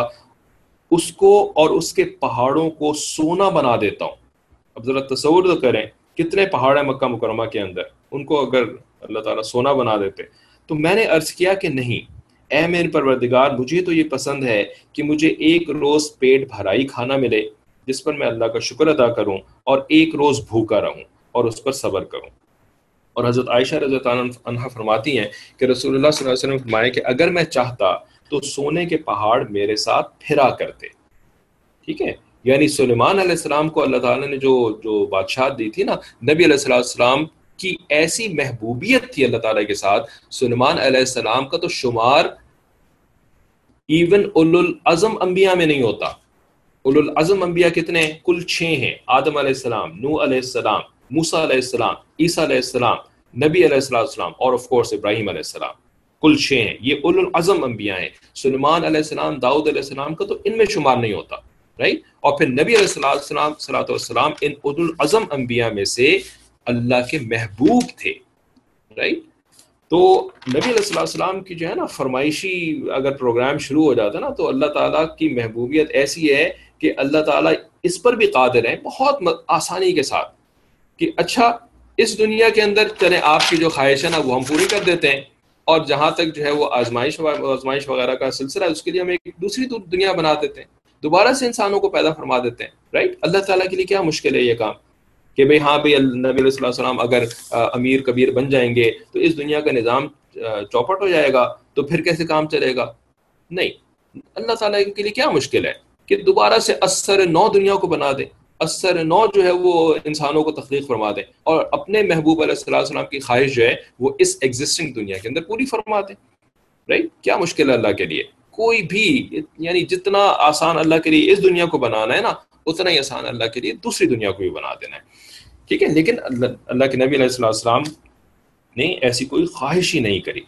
اس کو اور اس کے پہاڑوں کو سونا بنا دیتا ہوں. اب ذرا تصور تو کریں کتنے پہاڑ ہیں مکہ مکرمہ کے اندر، ان کو اگر اللہ تعالیٰ سونا بنا دیتے. تو میں نے عرض کیا کہ نہیں اے میرے پروردگار، مجھے تو یہ پسند ہے کہ مجھے ایک روز پیٹ بھرائی کھانا ملے جس پر میں اللہ کا شکر ادا کروں، اور ایک روز بھوکا رہوں اور اس پر صبر کروں. اور حضرت عائشہ رضی اللہ عنہا فرماتی ہیں کہ رسول اللہ صلی اللہ علیہ وسلم فرمایا کہ اگر میں چاہتا تو سونے کے پہاڑ میرے ساتھ پھرا کرتے. ٹھیک ہے، یعنی سلیمان علیہ السلام کو اللہ تعالیٰ نے جو جو بادشاہت دی تھی نا، نبی علیہ الصلوۃ والسلام کی ایسی محبوبیت تھی اللہ تعالیٰ کے ساتھ. سلیمان علیہ السلام کا تو شمار ایون اولو العزم انبیاء میں نہیں ہوتا. اولو العزم انبیاء کتنے ہیں؟ کل چھ ہیں. آدم علیہ السلام، نوح علیہ السلام، موسیٰ علیہ السلام، عیسیٰ علیہ السلام، نبی علیہ السلام، اور آف کورس ابراہیم علیہ السلام. کل چھ ہیں، یہ اولو العزم انبیاء ہیں. سلیمان علیہ السلام، داؤد علیہ السلام کا تو ان میں شمار نہیں ہوتا، رائٹ. اور پھر نبی علیہ السلام صلاۃ والسلام ان اولو العزم انبیاء میں سے اللہ کے محبوب تھے، رائٹ. تو نبی علیہ السلام کی جو ہے نا فرمائشی اگر پروگرام شروع ہو جاتا ہے نا، تو اللہ تعالیٰ کی محبوبیت ایسی ہے کہ اللہ تعالیٰ اس پر بھی قادر ہیں بہت آسانی کے ساتھ کہ اچھا اس دنیا کے اندر چلیں آپ کی جو خواہش ہے نا وہ ہم پوری کر دیتے ہیں، اور جہاں تک جو ہے وہ آزمائش آزمائش وغیرہ کا سلسلہ ہے اس کے لیے ہم ایک دوسری دنیا بنا دیتے ہیں، دوبارہ سے انسانوں کو پیدا فرما دیتے ہیں، رائٹ. اللہ تعالیٰ کے لیے کیا مشکل ہے یہ کام کہ بھئی ہاں بھئی نبی علیہ السلام اگر امیر کبیر بن جائیں گے تو اس دنیا کا نظام چوپٹ ہو جائے گا، تو پھر کیسے کام چلے گا؟ نہیں، اللہ تعالیٰ کے لیے کیا مشکل ہے کہ دوبارہ سے اثر نو دنیا کو بنا دے، اثر نو جو ہے وہ انسانوں کو تخلیق فرما دیں، اور اپنے محبوب علیہ السلام کی خواہش جو ہے وہ اس ایگزسٹنگ دنیا کے اندر پوری فرما دیں، رائٹ. کیا مشکل ہے اللہ کے لیے؟ کوئی بھی، یعنی جتنا آسان اللہ کے لیے اس دنیا کو بنانا ہے نا، اتنا ہی آسان اللہ کے لیے دوسری دنیا کو بھی بنا دینا ہے. ٹھیک ہے، لیکن اللہ, اللہ کے نبی علیہ السلام نے ایسی کوئی خواہش ہی نہیں کری.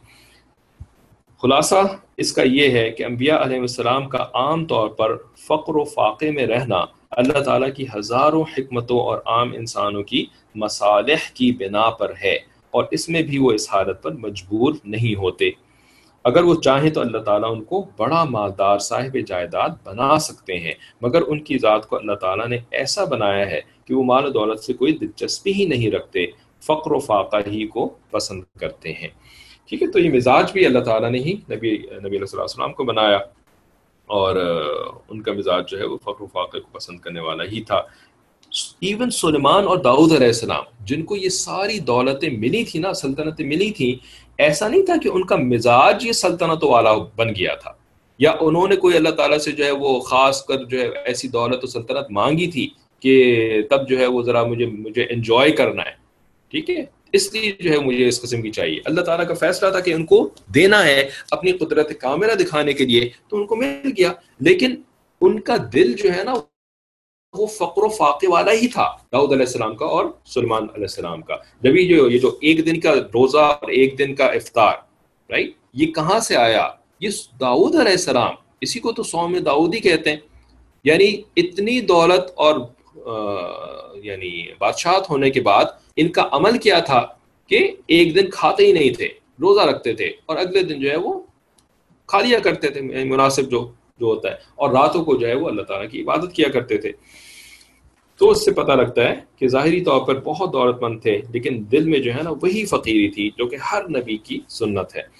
خلاصہ اس کا یہ ہے کہ انبیاء علیہ السلام کا عام طور پر فقر و فاقے میں رہنا اللہ تعالیٰ کی ہزاروں حکمتوں اور عام انسانوں کی مصالح کی بنا پر ہے، اور اس میں بھی وہ اس حالت پر مجبور نہیں ہوتے. اگر وہ چاہیں تو اللہ تعالیٰ ان کو بڑا مالدار صاحب جائیداد بنا سکتے ہیں، مگر ان کی ذات کو اللہ تعالیٰ نے ایسا بنایا ہے کہ وہ مال و دولت سے کوئی دلچسپی ہی نہیں رکھتے، فقر و فاقہ ہی کو پسند کرتے ہیں. ٹھیک ہے، تو یہ مزاج بھی اللہ تعالیٰ نے ہی نبی نبی علیہ السلام کو بنایا، اور ان کا مزاج جو ہے وہ فقر و فاقے کو پسند کرنے والا ہی تھا. ایون سلیمان اور داؤد علیہ السلام جن کو یہ ساری دولتیں ملی تھی نا، سلطنتیں ملی تھیں، ایسا نہیں تھا کہ ان کا مزاج یہ سلطنتوں والا بن گیا تھا، یا انہوں نے کوئی اللہ تعالیٰ سے جو ہے وہ خاص کر جو ہے ایسی دولت و سلطنت مانگی تھی کہ تب جو ہے وہ ذرا مجھے مجھے انجوائے کرنا ہے، ٹھیک ہے، اس لیے جو ہے مجھے اس قسم کی چاہیے۔ اللہ تعالیٰ کا فیصلہ تھا کہ ان کو دینا ہے اپنی قدرت کاملہ دکھانے کے لیے، تو ان کو مل گیا، لیکن ان کا دل جو ہے نا وہ فقر و فاقے والا ہی تھا، داؤد علیہ السلام کا اور سلیمان علیہ السلام کا۔ جب جو یہ جو ایک دن کا روزہ اور ایک دن کا افطار، رائٹ، یہ کہاں سے آیا؟ یہ داؤد علیہ السلام، اسی کو تو صوم داؤدی کہتے ہیں، یعنی اتنی دولت اور یعنی بادشاہت ہونے کے بعد ان کا عمل کیا تھا کہ ایک دن کھاتے ہی نہیں تھے، روزہ رکھتے تھے، اور اگلے دن جو ہے وہ کھا لیا کرتے تھے، مناسب جو جو ہوتا ہے، اور راتوں کو جو ہے وہ اللہ تعالیٰ کی عبادت کیا کرتے تھے۔ تو اس سے پتہ لگتا ہے کہ ظاہری طور پر بہت دولت مند تھے، لیکن دل میں جو ہے نا وہی فقیری تھی جو کہ ہر نبی کی سنت ہے۔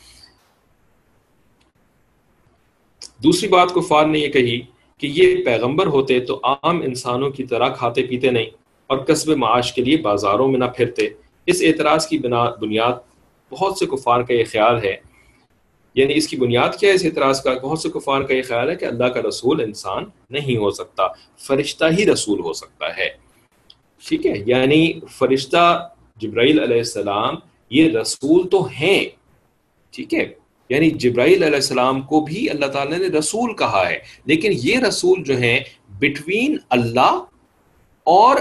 دوسری بات کفار نے یہ کہی کہ یہ پیغمبر ہوتے تو عام انسانوں کی طرح کھاتے پیتے نہیں اور کسب معاش کے لیے بازاروں میں نہ پھرتے۔ اس اعتراض کی بنا بنیاد بہت سے کفار کا یہ خیال ہے، یعنی اس کی بنیاد کیا ہے اس اعتراض کا؟ بہت سے کفار کا یہ خیال ہے کہ اللہ کا رسول انسان نہیں ہو سکتا، فرشتہ ہی رسول ہو سکتا ہے، ٹھیک ہے، یعنی فرشتہ جبرائیل علیہ السلام یہ رسول تو ہیں، ٹھیک ہے، یعنی جبرائیل علیہ السلام کو بھی اللہ تعالیٰ نے رسول کہا ہے، لیکن یہ رسول جو ہیں بٹوین اللہ اور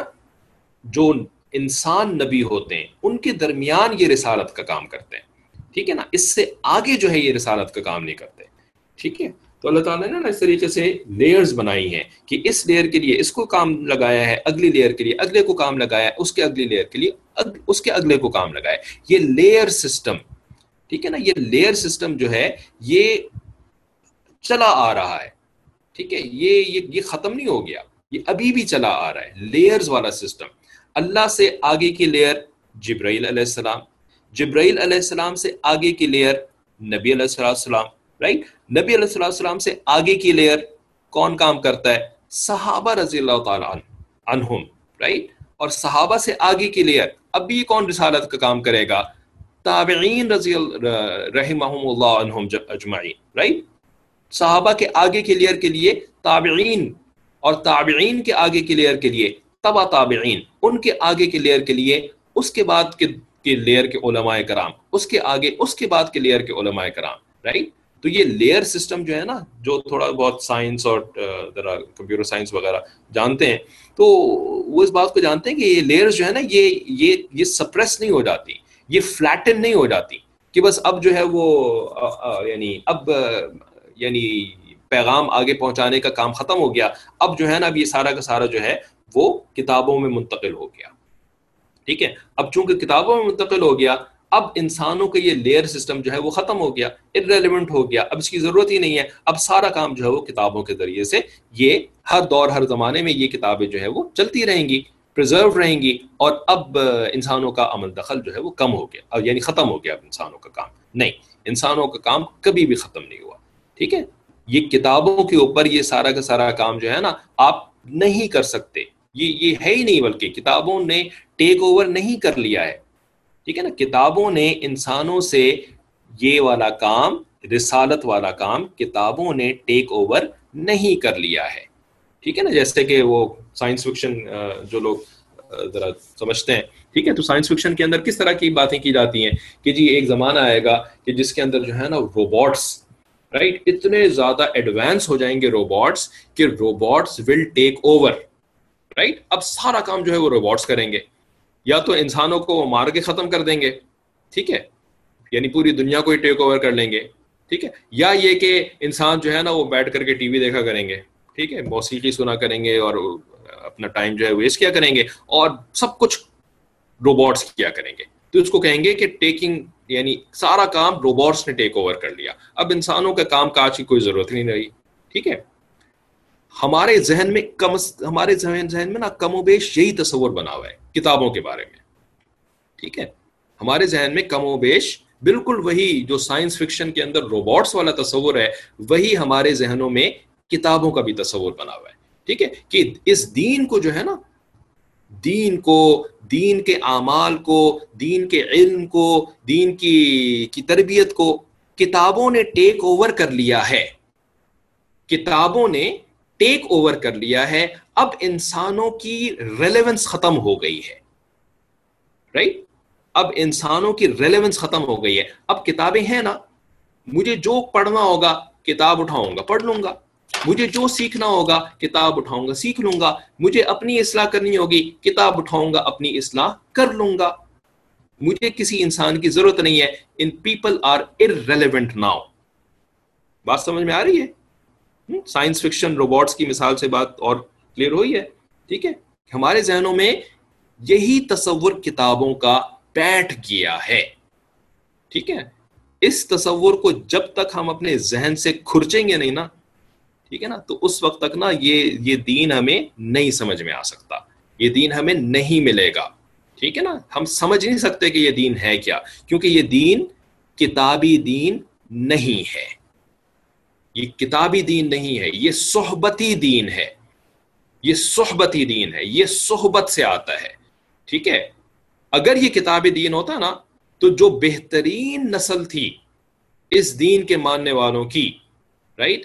جو انسان نبی ہوتے ہیں ان کے درمیان یہ رسالت کا کام کرتے ہیں، ٹھیک ہے نا، اس سے آگے جو ہے یہ رسالت کا کام نہیں کرتے، ٹھیک ہے۔ تو اللہ تعالیٰ نے نا اس طریقے سے لیئرز بنائی ہیں کہ اس لیئر کے لیے اس کو کام لگایا ہے، اگلی لیئر کے لیے اگلے کو کام لگایا ہے، اس کے اگلی لیئر کے لیے اگ, اس کے اگلے کو کام لگایا ہے، یہ لیئر سسٹم، ٹھیک ہے نا، یہ لیئر سسٹم جو ہے یہ چلا آ رہا ہے، ٹھیک ہے، یہ یہ یہ ختم نہیں ہو گیا، یہ ابھی بھی چلا آ رہا ہے، لیئرز والا سسٹم۔ اللہ سے آگے کی لیئر جبرائیل علیہ السلام، جبرائیل علیہ السلام سے آگے کی لیئر نبی علیہ السلام، رائٹ، نبی علیہ السلام سے آگے کی لیئر کون کام کرتا ہے؟ صحابہ رضی اللہ تعالی عنہم، رائٹ، اور صحابہ سے آگے کی لیئر اب بھی کون رسالت کا کام کرے گا؟ تابعین رضی رحمہم اللہ عنہم اجمعین، رائٹ، صحابہ کے آگے کی لیئر کے لیے تابعین، اور تابعین کے آگے کی لیئر کے لیے تبع تابعین، ان کے آگے کی لیئر کے لیے اس کے بعد کے کے لیئر کے علماء کرام، اس کے آگے اس کے بعد کے لیئر کے علماء کرام، رائٹ۔ تو یہ لیئر سسٹم جو ہے نا، جو تھوڑا بہت سائنس اور ذرا کمپیوٹر سائنس وغیرہ جانتے ہیں تو وہ اس بات کو جانتے ہیں کہ یہ لیئرز جو ہے نا یہ یہ یہ سپریس نہیں ہو جاتی، یہ فلیٹن نہیں ہو جاتی کہ بس اب جو ہے وہ یعنی اب یعنی پیغام آگے پہنچانے کا کام ختم ہو گیا، اب جو ہے نا اب یہ سارا کا سارا جو ہے وہ کتابوں میں منتقل ہو گیا، ٹھیک ہے، اب چونکہ کتابوں میں منتقل ہو گیا، اب انسانوں کا یہ لیئر سسٹم جو ہے وہ ختم ہو گیا، irrelevant ہو گیا، اب اس کی ضرورت ہی نہیں ہے، اب سارا کام جو ہے وہ کتابوں کے ذریعے سے، یہ ہر دور ہر زمانے میں یہ کتابیں جو ہے وہ چلتی رہیں گی، پریزرو رہیں گی، اور اب انسانوں کا عمل دخل جو ہے وہ کم ہو گیا، اب یعنی ختم ہو گیا اب انسانوں کا کام، نہیں، انسانوں کا کام کبھی بھی ختم نہیں ہوا، ٹھیک ہے، یہ کتابوں کے اوپر یہ سارا کا سارا کام جو ہے نا آپ نہیں کر سکتے، یہ یہ ہے ہی نہیں، بلکہ کتابوں نے ٹیک اوور نہیں کر لیا ہے، ٹھیک ہے نا، کتابوں نے انسانوں سے یہ والا کام، رسالت والا کام کتابوں نے ٹیک اوور نہیں کر لیا ہے، ٹھیک ہے نا، جیسے کہ وہ سائنس فکشن جو لوگ ذرا سمجھتے ہیں، ٹھیک ہے، تو سائنس فکشن کے اندر کس طرح کی باتیں کی جاتی ہیں کہ جی ایک زمانہ آئے گا کہ جس کے اندر جو ہے نا روبوٹس، رائٹ، اتنے زیادہ ایڈوانس ہو جائیں گے روبوٹس کہ robots will take over, right, اب سارا کام جو ہے وہ روبوٹس کریں گے، یا تو انسانوں کو وہ مار کے ختم کر دیں گے، ٹھیک ہے، یعنی پوری دنیا کو ہی ٹیک اوور کر لیں گے، ٹھیک ہے، یا یہ کہ انسان جو ہے نا وہ بیٹھ کر کے ٹی وی دیکھا کریں گے، ٹھیک ہے، موسیقی سنا کریں گے اور اپنا ٹائم جو ہے ویسٹ کیا کریں گے، اور سب کچھ روبوٹس کیا کریں گے، تو اس کو کہیں گے کہ ٹیکنگ، یعنی سارا کام روبوٹس نے ٹیک اوور کر لیا، اب انسانوں کا کام کاج کی کوئی ضرورت نہیں رہی، ٹھیک ہے۔ ہمارے ذہن میں کم ہمارے ذہن ذہن میں نا کم و بیش یہی تصور بنا ہوا ہے کتابوں کے بارے میں، ٹھیک ہے، ہمارے ذہن میں کم و بیش بالکل وہی جو سائنس فکشن کے اندر روبوٹس والا تصور ہے، وہی ہمارے ذہنوں میں کتابوں کا بھی تصور بنا ہوا ہے، ٹھیک ہے، کہ اس دین کو جو ہے نا دین کو، دین کے اعمال کو، دین کے علم کو، دین کی کی تربیت کو کتابوں نے ٹیک اوور کر لیا ہے، کتابوں نے ٹیک اوور کر لیا ہے۔ اب انسانوں کی ریلیونس ختم ہو گئی ہے، رائٹ؟ اب انسانوں کی ریلیونس ختم ہو گئی ہے۔ اب کتابیں ہیں نا، مجھے جو پڑھنا ہوگا کتاب اٹھاؤں گا پڑھ لوں گا، مجھے جو سیکھنا ہوگا کتاب اٹھاؤں گا سیکھ لوں گا، مجھے اپنی اصلاح کرنی ہوگی کتاب اٹھاؤں گا اپنی اصلاح کر لوں گا، مجھے کسی انسان کی ضرورت نہیں ہے۔ ان پیپل آر irrelevant now۔ بات سمجھ میں آ رہی ہے؟ سائنس فکشن روبوٹس کی مثال سے بات اور کلیئر ہوئی ہے، ٹھیک ہے؟ ہمارے ذہنوں میں یہی تصور کتابوں کا بیٹھ گیا ہے، ٹھیک ہے؟ اس تصور کو جب تک ہم اپنے ذہن سے کھرچیں گے نہیں نا، ٹھیک ہے نا، تو اس وقت تک نا یہ یہ دین ہمیں نہیں سمجھ میں آ سکتا، یہ دین ہمیں نہیں ملے گا، ٹھیک ہے نا؟ ہم سمجھ نہیں سکتے کہ یہ دین ہے کیا، کیونکہ یہ دین کتابی دین نہیں ہے، یہ کتابی دین نہیں ہے، یہ صحبتی دین ہے، یہ صحبتی دین ہے، یہ صحبت سے آتا ہے، ٹھیک ہے؟ اگر یہ کتابی دین ہوتا نا تو جو بہترین نسل تھی اس دین کے ماننے والوں کی، رائٹ،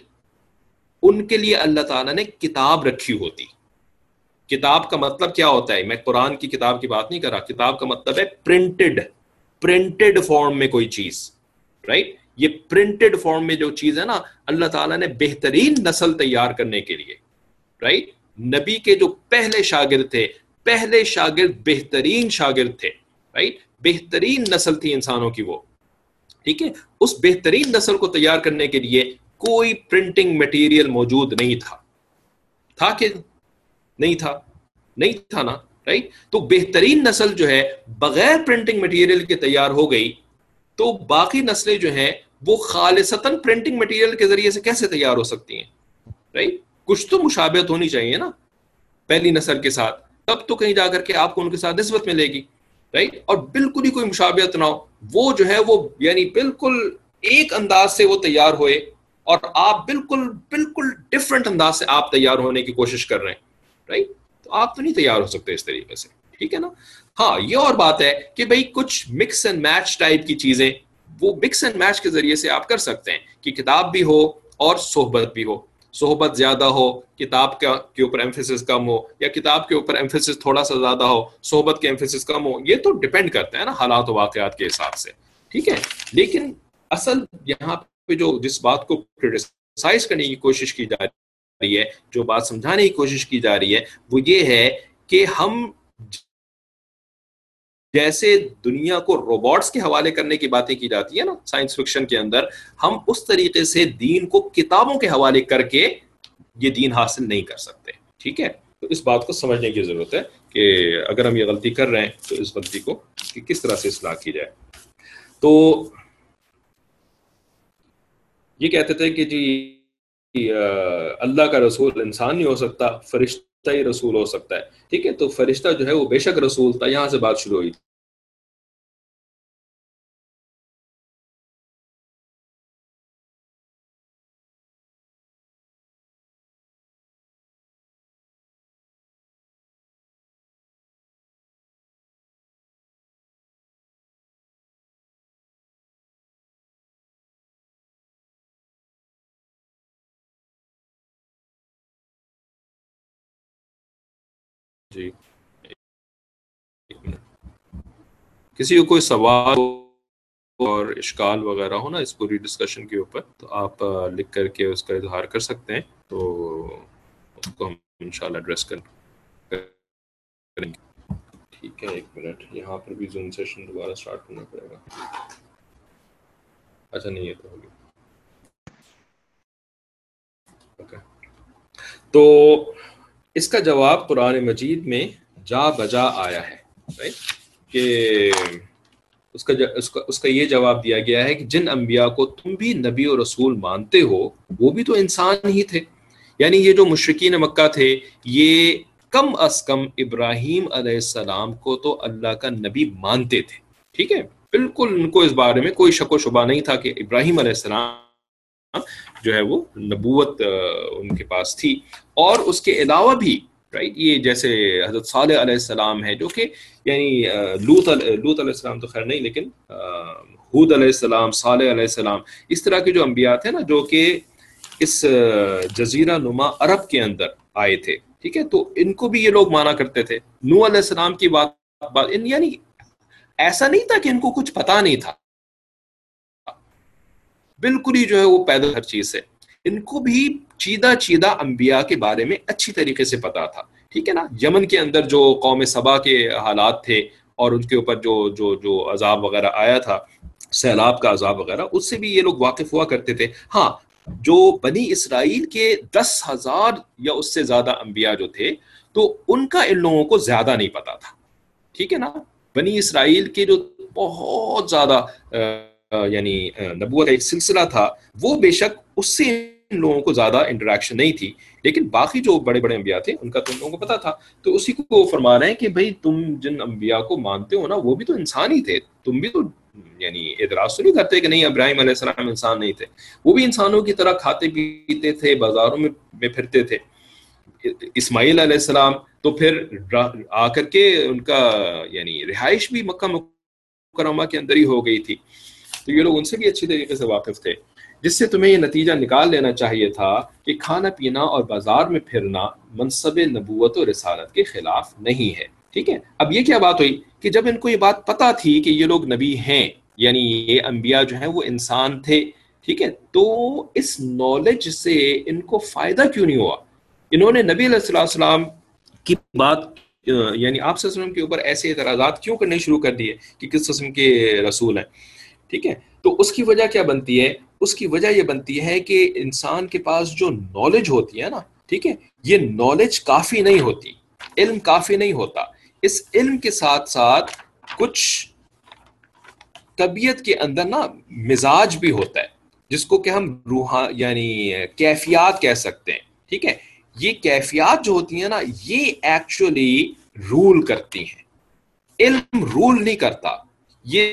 ان کے لیے اللہ تعالیٰ نے کتاب رکھی ہوتی۔ کتاب کا مطلب کیا ہوتا ہے؟ میں قرآن کی کتاب کی بات نہیں کر رہا، کتاب کا مطلب ہے پرنٹڈ، پرنٹڈ فارم میں کوئی چیز، رائٹ؟ یہ پرنٹڈ فارم میں جو چیز ہے نا، اللہ تعالیٰ نے بہترین نسل تیار کرنے کے لیے، رائٹ، نبی کے جو پہلے شاگرد تھے، پہلے شاگرد بہترین شاگرد تھے، رائٹ، بہترین نسل تھی انسانوں کی وہ، ٹھیک ہے؟ اس بہترین نسل کو تیار کرنے کے لیے کوئی پرنٹنگ مٹیریل موجود نہیں تھا، تھا کہ نہیں تھا؟ نہیں تھا نا، رائٹ؟ تو بہترین نسل جو ہے بغیر پرنٹنگ مٹیریل کے تیار ہو گئی، تو باقی نسلیں جو ہیں وہ خالصتاً پرنٹنگ مٹیریل کے ذریعے سے کیسے تیار ہو سکتی ہیں، رائٹ؟ کچھ تو مشابہت ہونی چاہیے نا پہلی نسل کے ساتھ، تب تو کہیں جا کر کے آپ کو ان کے ساتھ نسبت ملے گی، رائٹ؟ اور بالکل ہی کوئی مشابہت نہ ہو، وہ جو ہے وہ یعنی بالکل ایک انداز سے وہ تیار ہوئے اور آپ بالکل بالکل ڈفرنٹ انداز سے آپ تیار ہونے کی کوشش کر رہے ہیں، رائٹ؟ تو آپ تو نہیں تیار ہو سکتے اس طریقے سے، ٹھیک ہے نا؟ ہاں یہ اور بات ہے کہ بھئی کچھ مکس اینڈ میچ ٹائپ کی چیزیں، وہ مکس اینڈ میچ کے ذریعے سے آپ کر سکتے ہیں کہ کتاب بھی ہو اور صحبت بھی ہو، صحبت زیادہ ہو کتاب کا کے اوپر ایمفیسس کم ہو، یا کتاب کے اوپر ایمفیسس تھوڑا سا زیادہ ہو صحبت کے ایمفیسس کم ہو، یہ تو ڈیپینڈ کرتا ہے نا حالات و واقعات کے حساب سے، ٹھیک ہے؟ لیکن اصل یہاں پہ جو جس بات کو کرٹیسائز کرنے کی کوشش کی جا رہی ہے، جو بات سمجھانے کی کوشش کی جا رہی ہے، وہ یہ ہے کہ ہم جیسے دنیا کو روبوٹس کے حوالے کرنے کی باتیں کی جاتی ہیں نا سائنس فکشن کے اندر، ہم اس طریقے سے دین کو کتابوں کے حوالے کر کے یہ دین حاصل نہیں کر سکتے، ٹھیک ہے؟ تو اس بات کو سمجھنے کی ضرورت ہے کہ اگر ہم یہ غلطی کر رہے ہیں تو اس غلطی کو کہ کس طرح سے اصلاح کی جائے۔ تو یہ کہتے تھے کہ جی اللہ کا رسول انسان نہیں ہو سکتا، فرشتہ ہی رسول ہو سکتا ہے، ٹھیک ہے؟ تو فرشتہ جو ہے وہ بے شک رسول تھا، یہاں سے بات شروع ہوئی۔ جی کسی کو کوئی سوال اور اشکال وغیرہ ہو نا اس پوری ڈسکشن کے اوپر، تو آپ لکھ کر کے اس کا اظہار کر سکتے ہیں، تو اس کو ہم انشاءاللہ ایڈریس کریں گے، ٹھیک ہے؟ ایک منٹ، یہاں پر بھی زوم سیشن دوبارہ سٹارٹ کرنا پڑے گا۔ اچھا نہیں، یہ تو ہو گیا، اوکے۔ تو اس کا جواب قرآن مجید میں جا بجا آیا ہے، کہ اس کا اس کا اس کا یہ جواب دیا گیا ہے کہ جن انبیاء کو تم بھی نبی اور رسول مانتے ہو وہ بھی تو انسان ہی تھے، یعنی یہ جو مشرکین مکہ تھے یہ کم از کم ابراہیم علیہ السلام کو تو اللہ کا نبی مانتے تھے، ٹھیک ہے؟ بالکل ان کو اس بارے میں کوئی شک و شبہ نہیں تھا کہ ابراہیم علیہ السلام جو ہے وہ نبوت ان کے پاس تھی، اور اس کے علاوہ بھی رائٹ. یہ جیسے حضرت صالح علیہ السلام ہے جو کہ یعنی لوط لوط علیہ السلام تو خیر نہیں, لیکن ہود علیہ السلام, صالح علیہ السلام, اس طرح کے جو انبیاء تھے نا جو کہ اس جزیرہ نما عرب کے اندر آئے تھے, ٹھیک ہے, تو ان کو بھی یہ لوگ مانا کرتے تھے. نوح علیہ السلام کی بات, بات یعنی ایسا نہیں تھا کہ ان کو کچھ پتا نہیں تھا, بالکل ہی جو ہے وہ پیدل ہر چیز سے, ان کو بھی چیدہ چیدہ انبیاء کے بارے میں اچھی طریقے سے پتا تھا, ٹھیک ہے نا. یمن کے اندر جو قوم سبا کے حالات تھے اور ان کے اوپر جو جو جو عذاب وغیرہ آیا تھا, سیلاب کا عذاب وغیرہ, اس سے بھی یہ لوگ واقف ہوا کرتے تھے. ہاں, جو بنی اسرائیل کے دس ہزار یا اس سے زیادہ انبیاء جو تھے, تو ان کا ان لوگوں کو زیادہ نہیں پتا تھا, ٹھیک ہے نا. بنی اسرائیل کے جو بہت زیادہ یعنی نبوت کا ایک سلسلہ تھا, وہ بے شک اس سے ان لوگوں کو زیادہ انٹریکشن نہیں تھی, لیکن باقی جو بڑے بڑے انبیاء تھے ان کا تو ان لوگوں کو پتا تھا. تو اسی کو وہ فرما رہے ہیں کہ بھائی تم جن انبیاء کو مانتے ہو نا, وہ بھی تو انسان ہی تھے, تم بھی تو یعنی اعتراض تو نہیں کرتے کہ نہیں ابراہیم علیہ السلام انسان نہیں تھے, وہ بھی انسانوں کی طرح کھاتے پیتے تھے, بازاروں میں پھرتے تھے. اسماعیل علیہ السلام تو پھر آ کر کے ان کا یعنی رہائش بھی مکہ مکرمہ کے اندر ہی ہو گئی تھی, تو یہ لوگ ان سے بھی اچھی طریقے سے واقف تھے, جس سے تمہیں یہ نتیجہ نکال لینا چاہیے تھا کہ کھانا پینا اور بازار میں پھرنا منصب نبوت و رسالت کے خلاف نہیں ہے, ٹھیک ہے. اب یہ کیا بات ہوئی کہ جب ان کو یہ بات پتا تھی کہ یہ لوگ نبی ہیں, یعنی یہ انبیاء جو ہیں وہ انسان تھے, ٹھیک ہے, تو اس نالج سے ان کو فائدہ کیوں نہیں ہوا؟ انہوں نے نبی علیہ السلام کی بات یعنی آپ صلی اللہ علیہ وسلم کے اوپر ایسے اعتراضات کیوں کرنے شروع کر دیے کہ کس قسم کے رسول ہیں, ٹھیک ہے. تو اس کی وجہ کیا بنتی ہے؟ اس کی وجہ یہ بنتی ہے کہ انسان کے پاس جو نالج ہوتی ہے نا, ٹھیک ہے, یہ نالج کافی نہیں ہوتی, علم کافی نہیں ہوتا. اس علم کے ساتھ ساتھ کچھ طبیعت کے اندر نا مزاج بھی ہوتا ہے, جس کو کہ ہم روح یعنی کیفیات کہہ سکتے ہیں, ٹھیک ہے. یہ کیفیات جو ہوتی ہیں نا, یہ ایکچولی رول کرتی ہیں, علم رول نہیں کرتا. یہ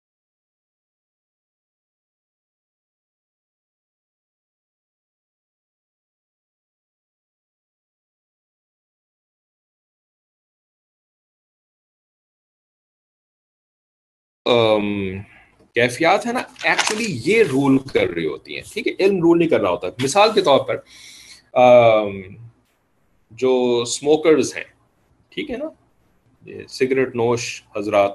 کیفیات ہے نا, ایکچولی یہ رول کر رہی ہوتی ہیں, ٹھیک ہے, علم رول نہیں کر رہا ہوتا. مثال کے طور پر جو اسموکرز ہیں, ٹھیک ہے نا, سگریٹ نوش حضرات,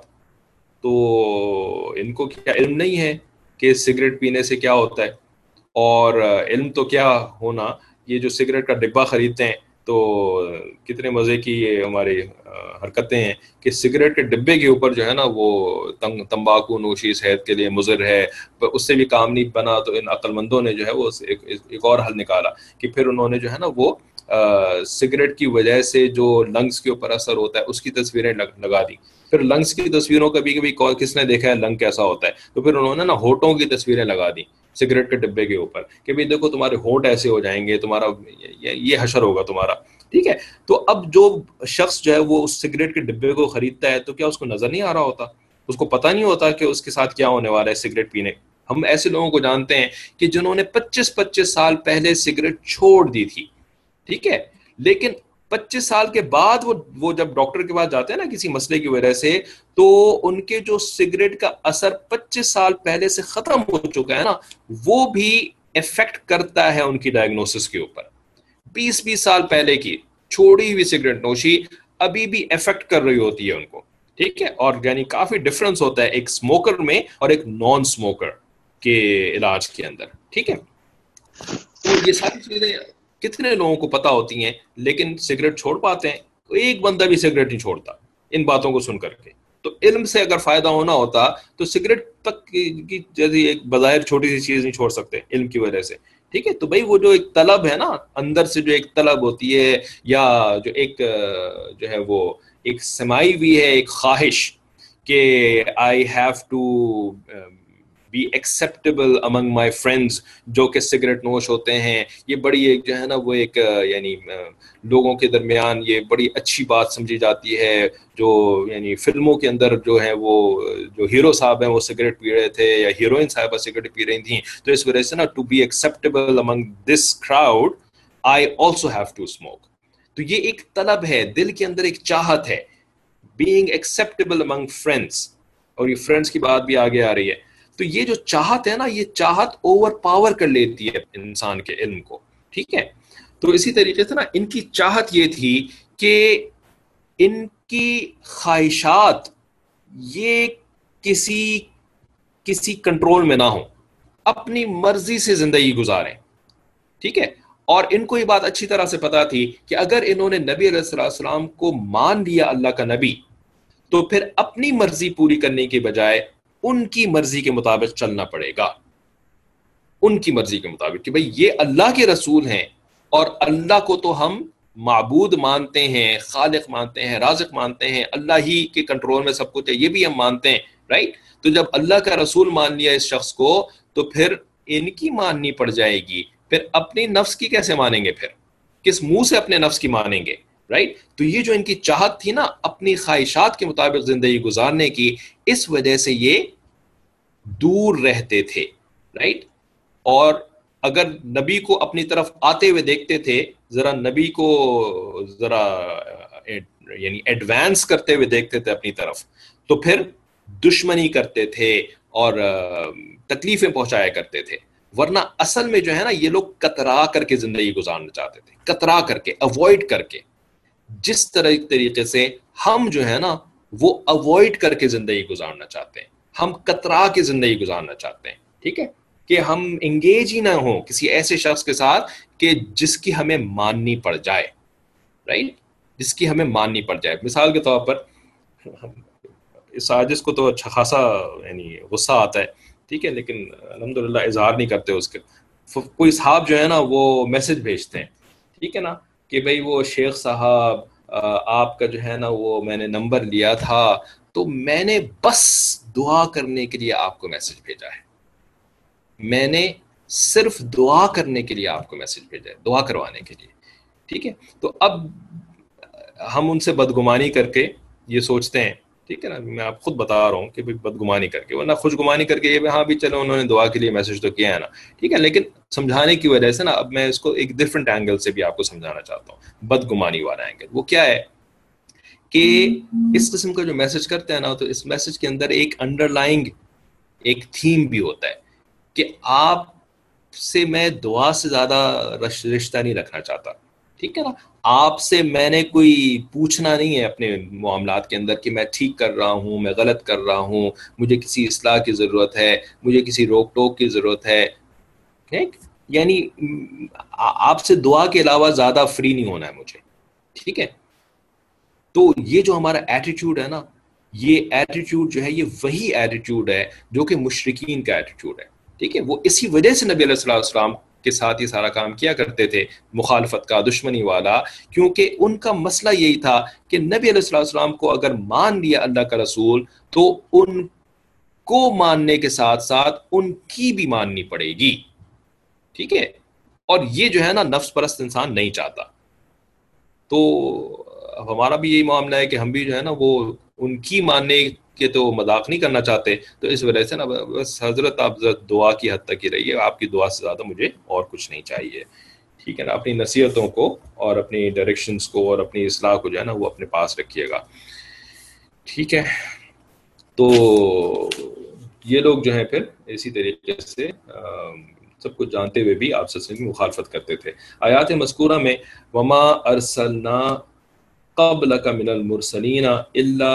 تو ان کو کیا علم نہیں ہے کہ سگریٹ پینے سے کیا ہوتا ہے؟ اور علم تو کیا ہونا, یہ جو سگریٹ کا ڈبہ خریدتے ہیں تو کتنے مزے کی یہ ہماری حرکتیں ہیں کہ سگریٹ کے ڈبے کے اوپر جو ہے نا وہ تمباکو نوشی صحت کے لیے مضر ہے, اس سے بھی کام نہیں بنا تو ان عقل مندوں نے جو ہے وہ ایک اور حل نکالا کہ پھر انہوں نے جو ہے نا وہ سگریٹ کی وجہ سے جو لنگس کے اوپر اثر ہوتا ہے اس کی تصویریں لگا دی. پھر لنگس کی تصویروں کبھی کبھی کس نے دیکھا ہے لنگ کیسا ہوتا ہے, تو پھر انہوں نے نا ہونٹوں کی تصویریں لگا دی سگریٹ کے ڈبے کے اوپر کہ بھئی دیکھو تمہارے ہونٹ ایسے ہو جائیں گے, تمہارا یہ حشر ہوگا تمہارا, ٹھیک ہے. تو اب جو شخص جو ہے وہ اس سگریٹ کے ڈبے کو خریدتا ہے تو کیا اس کو نظر نہیں آ رہا ہوتا, اس کو پتہ نہیں ہوتا کہ اس کے ساتھ کیا ہونے والا ہے سگریٹ پینے. ہم ایسے لوگوں کو جانتے ہیں کہ جنہوں نے پچیس پچیس سال پہلے سگریٹ چھوڑ دی تھی, ٹھیک ہے, لیکن پچیس سال کے بعد وہ وہ جب ڈاکٹر کے پاس جاتے ہیں نا کسی مسئلے کی وجہ سے, تو ان کے جو سگریٹ کا اثر پچیس سال پہلے سے ختم ہو چکا ہے نا, وہ بھی افیکٹ کرتا ہے ان کی ڈائگنوسس کے اوپر. بیس بیس سال پہلے کی چھوڑی ہوئی سگریٹ نوشی ابھی بھی افیکٹ کر رہی ہوتی ہے ان کو, ٹھیک ہے. اور یعنی کافی ڈفرنس ہوتا ہے ایک اسموکر میں اور ایک نان اسموکر کے علاج کے اندر, ٹھیک ہے. تو یہ ساری چیزیں کتنے لوگوں کو پتا ہوتی ہیں لیکن سگریٹ چھوڑ پاتے ہیں؟ ایک بندہ بھی سگریٹ نہیں چھوڑتا ان باتوں کو سن کر کے. تو علم سے اگر فائدہ ہونا ہوتا تو سگریٹ تک کی جیسی ایک بظاہر چھوٹی سی چیز نہیں چھوڑ سکتے علم کی وجہ سے, ٹھیک ہے. تو بھائی وہ جو ایک طلب ہے نا, اندر سے جو ایک طلب ہوتی ہے, یا جو ایک جو ہے وہ ایک سمائی ہوئی ہے ایک خواہش کہ I have to be acceptable among my friends, جو کہ سگریٹ نوش ہوتے ہیں, یہ بڑی ایک جو ہے نا وہ ایک یعنی لوگوں کے درمیان یہ بڑی اچھی بات سمجھی جاتی ہے. جو یعنی فلموں کے اندر جو ہے وہ جو ہیرو صاحب ہیں وہ سگریٹ پی رہے تھے یا ہیروئن صاحبہ سگریٹ پی رہی تھیں, تو اس وجہ سے نا to be acceptable among this crowd I also have to smoke. تو یہ ایک طلب ہے، دل کے اندر ایک چاہت ہے، being acceptable among friends، اور یہ فرینڈس کی بات بھی آگے آ رہی ہے. تو یہ جو چاہت ہے نا، یہ چاہت اوور پاور کر لیتی ہے انسان کے علم کو. ٹھیک ہے، تو اسی طریقے سے نا ان کی چاہت یہ تھی کہ ان کی خواہشات یہ کسی کسی کنٹرول میں نہ ہوں، اپنی مرضی سے زندگی گزاریں. ٹھیک ہے، اور ان کو یہ بات اچھی طرح سے پتا تھی کہ اگر انہوں نے نبی علیہ السلام کو مان لیا اللہ کا نبی، تو پھر اپنی مرضی پوری کرنے کے بجائے ان کی مرضی کے مطابق چلنا پڑے گا. ان کی مرضی کے مطابق کہ بھئی یہ اللہ کے رسول ہیں، اور اللہ کو تو ہم معبود مانتے ہیں، خالق مانتے ہیں، رازق مانتے ہیں، اللہ ہی کے کنٹرول میں سب کچھ ہے، یہ بھی ہم مانتے ہیں، رائٹ. تو جب اللہ کا رسول مان لیا اس شخص کو، تو پھر ان کی ماننی پڑ جائے گی. پھر اپنی نفس کی کیسے مانیں گے؟ پھر کس منہ سے اپنے نفس کی مانیں گے؟ رائٹ. تو یہ جو ان کی چاہت تھی نا اپنی خواہشات کے مطابق زندگی گزارنے کی، اس وجہ سے یہ دور رہتے تھے. رائٹ. اور اگر نبی کو اپنی طرف آتے ہوئے دیکھتے تھے، ذرا نبی کو ذرا یعنی ایڈوانس کرتے ہوئے دیکھتے تھے اپنی طرف، تو پھر دشمنی کرتے تھے اور تکلیفیں پہنچایا کرتے تھے. ورنہ اصل میں جو ہے نا یہ لوگ کترا کر کے زندگی گزارنا چاہتے تھے، کترا کر کے، اوائڈ کر کے. جس طرح طریقے سے ہم جو ہے نا وہ اوائڈ کر کے زندگی گزارنا چاہتے ہیں، ہم کترا کے زندگی گزارنا چاہتے ہیں. ٹھیک ہے، کہ ہم انگیج ہی نہ ہوں کسی ایسے شخص کے ساتھ کہ جس کی ہمیں ماننی پڑ جائے. رائٹ، جس کی ہمیں ماننی پڑ جائے. مثال کے طور پر اس سازش کو تو اچھا خاصا یعنی غصہ آتا ہے، ٹھیک ہے، لیکن الحمدللہ اظہار نہیں کرتے اس کے. کوئی صاحب جو ہے نا وہ میسج بھیجتے ہیں، ٹھیک ہے نا، کہ بھئی وہ شیخ صاحب آپ کا جو ہے نا وہ میں نے نمبر لیا تھا، تو میں نے بس دعا کرنے کے لیے آپ کو میسج بھیجا ہے، میں نے صرف دعا کرنے کے لیے آپ کو میسج بھیجا ہے، دعا کروانے کے لیے. ٹھیک ہے، تو اب ہم ان سے بدگمانی کر کے یہ سوچتے ہیں، ٹھیک ہے نا، میں آپ خود بتا رہا ہوں کہ بدگمانی کر کے، ورنہ خوش گمانی کر کے یہ ہاں بھی چلو انہوں نے دعا کے لیے میسج تو کیا ہے نا، ٹھیک ہے، لیکن سمجھانے کی وجہ سے نا اب میں اس کو ایک ڈفرینٹ اینگل سے بھی آپ کو سمجھانا چاہتا ہوں. بدگمانی والا اینگل وہ کیا ہے کہ اس قسم کا جو میسج کرتے ہیں نا، تو اس میسج کے اندر ایک انڈر لائنگ ایک تھیم بھی ہوتا ہے کہ آپ سے میں دعا سے زیادہ رشتہ نہیں رکھنا چاہتا. ٹھیک ہے نا، آپ سے میں نے کوئی پوچھنا نہیں ہے اپنے معاملات کے اندر کہ میں ٹھیک کر رہا ہوں، میں غلط کر رہا ہوں، مجھے کسی اصلاح کی ضرورت ہے، مجھے کسی روک ٹوک کی ضرورت ہے. ٹھیک، یعنی آپ سے دعا کے علاوہ زیادہ فری نہیں ہونا ہے مجھے. ٹھیک ہے، تو یہ جو ہمارا ایٹیٹیوڈ ہے نا، یہ ایٹیٹیوڈ جو ہے یہ وہی ایٹیٹیوڈ ہے جو کہ مشرکین کا ایٹیٹیوڈ ہے. ٹھیک ہے، وہ اسی وجہ سے نبی علیہ السلام کے ساتھ یہ سارا کام کیا کرتے تھے، مخالفت کا، دشمنی والا، کیونکہ ان کا مسئلہ یہی تھا کہ نبی علیہ السلام کو اگر مان لیا اللہ کا رسول، تو ان کو ماننے کے ساتھ ساتھ ان کی بھی ماننی پڑے گی. ٹھیک ہے، اور یہ جو ہے نا نفس پرست انسان نہیں چاہتا. تو اب ہمارا بھی یہی معاملہ ہے کہ ہم بھی جو ہے نا وہ ان کی ماننے کے تو مذاق نہیں کرنا چاہتے. تو اس وجہ سے نا بس حضرت آپ دعا کی حد تک ہی رہیے، آپ کی دعا سے زیادہ مجھے اور کچھ نہیں چاہیے. ٹھیک ہے نا، اپنی نصیحتوں کو اور اپنی ڈائریکشنز کو اور اپنی اصلاح کو جو ہے نا وہ اپنے پاس رکھیے گا. ٹھیک ہے، تو یہ لوگ جو ہیں پھر اسی طریقے سے سب کچھ جانتے ہوئے بھی آپ سے مخالفت کرتے تھے. آیات مذکورہ میں وما ارسلنا قبلک من المرسلین الا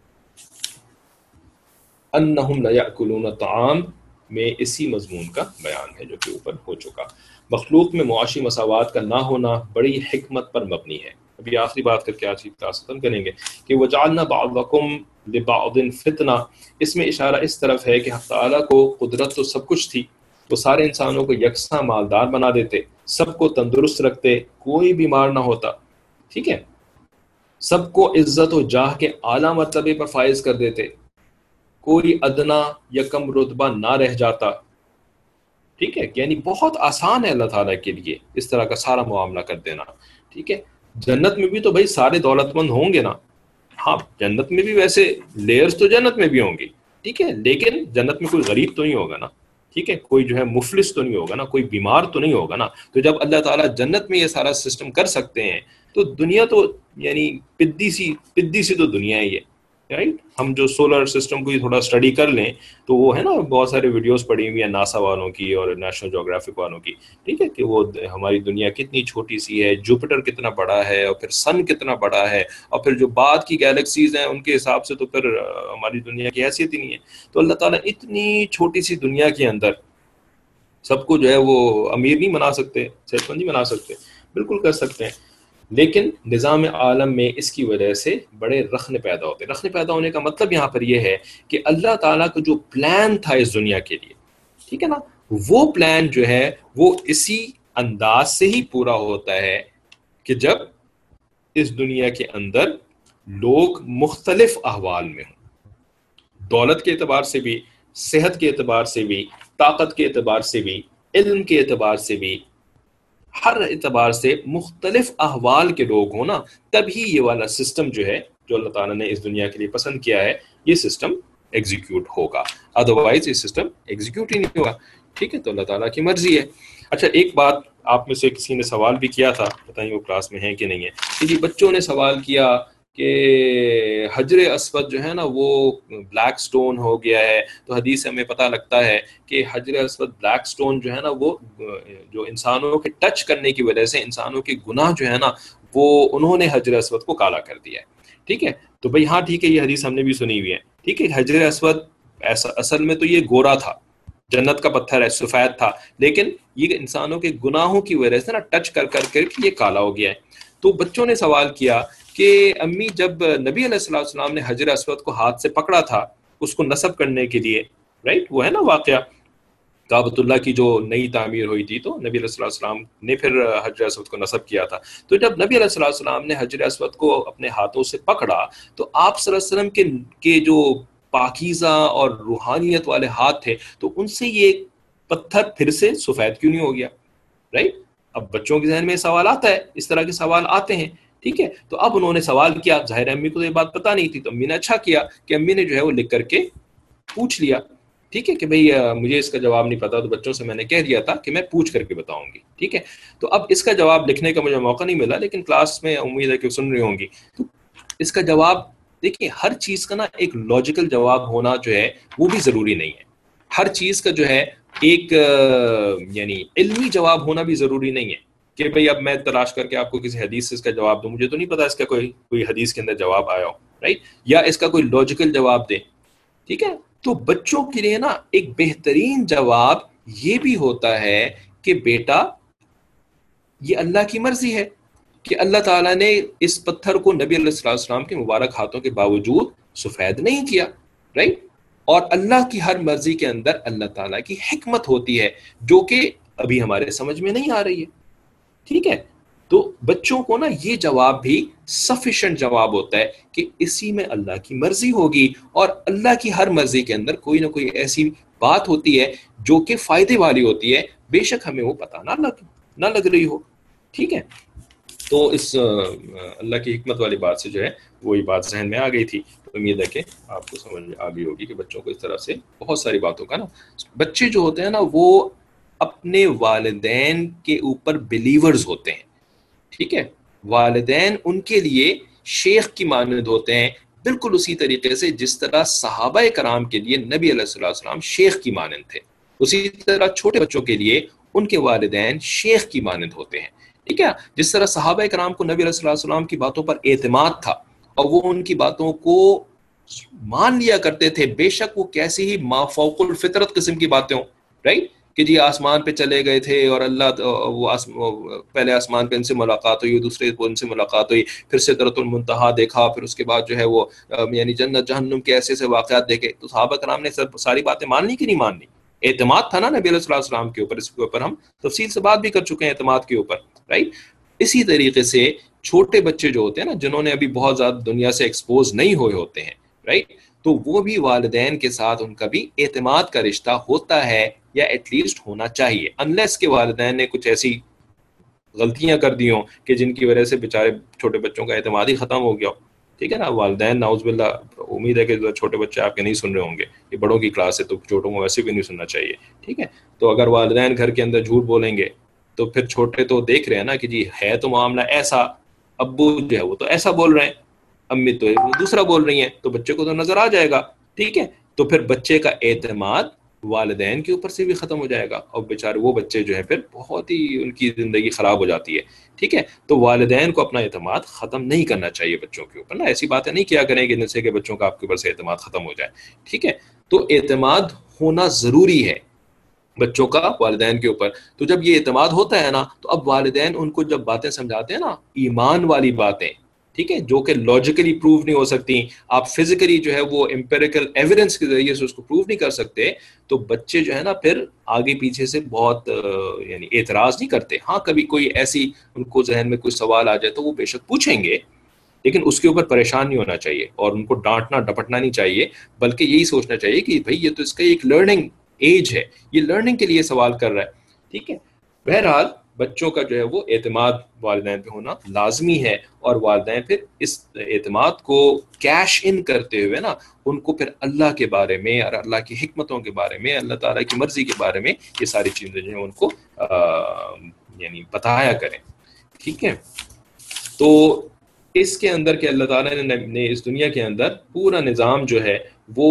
انہم لیأکلون الطعام میں اسی مضمون کا بیان ہے جو کہ اوپر ہو چکا. مخلوق میں معاشی مساوات کا نہ ہونا بڑی حکمت پر مبنی ہے. ابھی آخری بات کر کے آج کی کلاس ختم کریں گے کہ وجعلنا بعضکم لبعض فتنہ. اس میں اشارہ اس طرف ہے کہ حق تعالیٰ کو قدرت تو سب کچھ تھی، وہ سارے انسانوں کو یکساں مالدار بنا دیتے، سب کو تندرست رکھتے، کوئی بیمار نہ ہوتا. ٹھیک ہے، سب کو عزت و جاہ کے اعلیٰ مرتبے پر فائز کر دیتے، کوئی ادنا یا کم رتبہ نہ رہ جاتا. ٹھیک ہے، یعنی بہت آسان ہے اللہ تعالیٰ کے لیے اس طرح کا سارا معاملہ کر دینا. ٹھیک ہے، جنت میں بھی تو بھائی سارے دولت مند ہوں گے نا. ہاں، جنت میں بھی ویسے لیئرز تو جنت میں بھی ہوں گی، ٹھیک ہے، لیکن جنت میں کوئی غریب تو نہیں ہوگا نا. ٹھیک ہے، کوئی جو ہے مفلس تو نہیں ہوگا نا، کوئی بیمار تو نہیں ہوگا نا. تو جب اللہ تعالیٰ جنت میں یہ سارا سسٹم کر سکتے ہیں تو دنیا تو یعنی پدی سی پدی سی تو دنیا ہی ہے، رائٹ. ہم جو سولر سسٹم کو ہی تھوڑا اسٹڈی کر لیں تو وہ ہے نا بہت سارے ویڈیوز پڑی ہوئی ہیں ناسا والوں کی اور نیشنل جیوگرافک والوں کی، ٹھیک ہے، کہ وہ ہماری دنیا کتنی چھوٹی سی ہے، جوپیٹر کتنا بڑا ہے، اور پھر سن کتنا بڑا ہے، اور پھر جو بعد کی گیلیکسیز ہیں ان کے حساب سے تو پھر ہماری دنیا کی حیثیت ہی نہیں ہے. تو اللہ تعالیٰ اتنی چھوٹی سی دنیا کے اندر سب کو جو ہے وہ امیر نہیں بنا سکتے، صحت مند نہیں بنا سکتے؟ بالکل کر سکتے ہیں، لیکن نظام عالم میں اس کی وجہ سے بڑے رخنے پیدا ہوتے ہیں. رخنے پیدا ہونے کا مطلب یہاں پر یہ ہے کہ اللہ تعالیٰ کا جو پلان تھا اس دنیا کے لیے، ٹھیک ہے نا، وہ پلان جو ہے وہ اسی انداز سے ہی پورا ہوتا ہے کہ جب اس دنیا کے اندر لوگ مختلف احوال میں ہوں، دولت کے اعتبار سے بھی، صحت کے اعتبار سے بھی، طاقت کے اعتبار سے بھی، علم کے اعتبار سے بھی، ہر اعتبار سے مختلف احوال کے لوگ ہوں نا، تبھی یہ والا سسٹم جو ہے جو اللہ تعالیٰ نے اس دنیا کے لیے پسند کیا ہے یہ سسٹم ایگزیکیوٹ ہوگا، ادروائز یہ سسٹم ایگزیکیوٹ ہی نہیں ہوگا. ٹھیک ہے، تو اللہ تعالیٰ کی مرضی ہے. اچھا، ایک بات آپ میں سے کسی نے سوال بھی کیا تھا، پتہ نہیں وہ کلاس میں ہے کہ نہیں ہے، کہ جی بچوں نے سوال کیا کہ حجر اسود جو ہے نا وہ بلیک سٹون ہو گیا ہے، تو حدیث سے ہمیں پتہ لگتا ہے کہ حجر اسود بلیک سٹون جو ہے نا وہ جو انسانوں کے ٹچ کرنے کی وجہ سے انسانوں کے گناہ جو ہے نا وہ انہوں نے حجر اسود کو کالا کر دیا ہے. ٹھیک ہے، تو بھئی ہاں ٹھیک ہے، یہ حدیث ہم نے بھی سنی ہوئی ہے. ٹھیک ہے، حجر اسود ایسا اصل میں تو یہ گورا تھا، جنت کا پتھر ہے، سفید تھا، لیکن یہ انسانوں کے گناہوں کی وجہ سے نا ٹچ کر کر کے یہ کالا ہو گیا ہے. تو بچوں نے سوال کیا کہ امی جب نبی علیہ الصلوۃ والسلام نے حجر اسود کو ہاتھ سے پکڑا تھا اس کو نصب کرنے کے لیے، رائٹ، وہ ہے نا واقعہ کعبۃ اللہ کی جو نئی تعمیر ہوئی تھی، تو نبی علیہ الصلوۃ والسلام نے پھر حجر اسود کو نصب کیا تھا. تو جب نبی علیہ الصلوۃ والسلام نے حجر اسود کو اپنے ہاتھوں سے پکڑا تو آپ صلی اللہ علیہ وسلم کے کے جو پاکیزہ اور روحانیت والے ہاتھ تھے تو ان سے یہ پتھر پھر سے سفید کیوں نہیں ہو گیا؟ رائٹ. اب بچوں کے ذہن میں سوال آتا ہے، اس طرح کے سوال آتے ہیں. ٹھیک ہے، تو اب انہوں نے سوال کیا، ظاہر امی کو تو یہ بات پتہ نہیں تھی، تو امی نے اچھا کیا کہ امی نے جو ہے وہ لکھ کر کے پوچھ لیا. ٹھیک ہے، کہ بھئی مجھے اس کا جواب نہیں پتا، تو بچوں سے میں نے کہہ دیا تھا کہ میں پوچھ کر کے بتاؤں گی. ٹھیک ہے، تو اب اس کا جواب لکھنے کا مجھے موقع نہیں ملا، لیکن کلاس میں امید ہے کہ سن رہی ہوں گی. تو اس کا جواب دیکھیے، ہر چیز کا نا ایک لاجیکل جواب ہونا جو ہے وہ بھی ضروری نہیں ہے. ہر چیز کا جو ہے ایک یعنی علمی جواب ہونا بھی ضروری نہیں ہے کہ بھئی اب میں تلاش کر کے آپ کو کسی حدیث سے اس کا جواب دوں، مجھے تو نہیں پتا اس کا کوئی کوئی حدیث کے اندر جواب آیا ہو، رائٹ، یا اس کا کوئی لاجیکل جواب دے. ٹھیک ہے، تو بچوں کے لیے نا ایک بہترین جواب یہ بھی ہوتا ہے کہ بیٹا یہ اللہ کی مرضی ہے کہ اللہ تعالیٰ نے اس پتھر کو نبی علیہ السلام کے مبارک ہاتھوں کے باوجود سفید نہیں کیا، رائٹ. اور اللہ کی ہر مرضی کے اندر اللہ تعالیٰ کی حکمت ہوتی ہے جو کہ ابھی ہمارے سمجھ میں نہیں آ رہی ہے. ٹھیک ہے، تو بچوں کو نا یہ جواب بھی سفیشنٹ جواب ہوتا ہے کہ اسی میں اللہ کی مرضی ہوگی، اور اللہ کی ہر مرضی کے اندر کوئی نہ کوئی ایسی بات ہوتی ہے جو کہ فائدے والی ہوتی ہے، بے شک ہمیں وہ پتہ نہ لگ نہ لگ رہی ہو. ٹھیک ہے، تو اس اللہ کی حکمت والی بات سے جو ہے وہی بات ذہن میں آ گئی تھی. تو امید ہے کہ آپ کو سمجھ میں آ گئی ہوگی کہ بچوں کو اس طرح سے بہت ساری باتوں کا نا، بچے جو ہوتے ہیں نا وہ اپنے والدین کے اوپر بلیورز ہوتے ہیں. ٹھیک ہے، والدین ان کے لیے شیخ کی مانند ہوتے ہیں، بالکل اسی طریقے سے جس طرح صحابہ کرام کے لیے نبی علیہ الصلوۃ والسلام شیخ کی مانند تھے، اسی طرح چھوٹے بچوں کے لیے ان کے والدین شیخ کی مانند ہوتے ہیں. ٹھیک ہے، جس طرح صحابہ کرام کو نبی علیہ الصلوۃ والسلام کی باتوں پر اعتماد تھا اور وہ ان کی باتوں کو مان لیا کرتے تھے، بے شک وہ کیسی ہی ما فوق الفطرت قسم کی باتیں ہوں، رائٹ، کہ جی آسمان پہ چلے گئے تھے اور اللہ وہ پہلے آسمان پہ ان سے ملاقات ہوئی، دوسرے کو ان سے ملاقات ہوئی، پھر سدرۃ المنتہا دیکھا، پھر اس کے بعد جو ہے وہ یعنی جنت جہنم کے ایسے ایسے واقعات دیکھے. تو صحابہ کرام نے ساری باتیں مان لی کہ نہیں مان لی؟ اعتماد تھا نا نبی علیہ الصلوۃ والسلام کے اوپر. اس کے اوپر ہم تفصیل سے بات بھی کر چکے ہیں اعتماد کے اوپر، رائٹ. اسی طریقے سے چھوٹے بچے جو ہوتے ہیں نا، جنہوں نے ابھی بہت زیادہ دنیا سے ایکسپوز نہیں ہوئے ہوتے ہیں، رائٹ، تو وہ بھی والدین کے ساتھ ان کا بھی اعتماد کا رشتہ ہوتا ہے یا ایٹ لیسٹ ہونا چاہیے، انلیس کے والدین نے کچھ ایسی غلطیاں کر دی ہوں کہ جن کی وجہ سے بیچارے چھوٹے بچوں کا اعتماد ہی ختم ہو گیا ہو. ٹھیک ہے نا، والدین نعوذ باللہ، امید ہے کہ چھوٹے بچے آپ کے نہیں سن رہے ہوں گے، یہ بڑوں کی کلاس ہے تو چھوٹوں کو ویسے بھی نہیں سننا چاہیے. ٹھیک ہے، تو اگر والدین گھر کے اندر جھوٹ بولیں گے تو پھر چھوٹے تو دیکھ رہے ہیں نا کہ جی ہے تو معاملہ ایسا، ابو جو ہے وہ تو ایسا بول رہے ہیں, امی تو وہ دوسرا بول رہی ہیں, تو بچے کو تو نظر آ جائے گا. ٹھیک ہے, تو پھر بچے کا اعتماد والدین کے اوپر سے بھی ختم ہو جائے گا, اور بیچارے وہ بچے جو ہے پھر بہت ہی ان کی زندگی خراب ہو جاتی ہے. ٹھیک ہے, تو والدین کو اپنا اعتماد ختم نہیں کرنا چاہیے بچوں کے اوپر نا, ایسی باتیں نہیں کیا کریں کہ جن سے کہ بچوں کا آپ کے اوپر سے اعتماد ختم ہو جائے. ٹھیک ہے, تو اعتماد ہونا ضروری ہے بچوں کا والدین کے اوپر. تو جب یہ اعتماد ہوتا ہے نا, تو اب والدین ان کو جب باتیں سمجھاتے ہیں نا, ایمان والی باتیں, ٹھیک ہے, جو کہ لاجیکلی پروو نہیں ہو سکتی, آپ فزیکلی جو ہے وہ امپیریکل ایویڈنس کے ذریعے سے اس کو پروو نہیں کر سکتے, تو بچے جو ہے نا پھر آگے پیچھے سے بہت یعنی اعتراض نہیں کرتے. ہاں کبھی کوئی ایسی ان کو ذہن میں کوئی سوال آ جائے تو وہ بے شک پوچھیں گے, لیکن اس کے اوپر پریشان نہیں ہونا چاہیے اور ان کو ڈانٹنا ڈپٹنا نہیں چاہیے, بلکہ یہی سوچنا چاہیے کہ بھئی یہ تو اس کا ایک لرننگ ایج ہے, یہ لرننگ کے لیے سوال کر رہا ہے. ٹھیک ہے, بہرحال بچوں کا جو ہے وہ اعتماد والدین پہ ہونا لازمی ہے, اور والدین پھر اس اعتماد کو کیش ان کرتے ہوئے نا ان کو پھر اللہ کے بارے میں اور اللہ کی حکمتوں کے بارے میں, اللہ تعالیٰ کی مرضی کے بارے میں یہ ساری چیزیں جو ہیں ان کو یعنی بتایا کریں. ٹھیک ہے, تو اس کے اندر کہ اللہ تعالیٰ نے اس دنیا کے اندر پورا نظام جو ہے وہ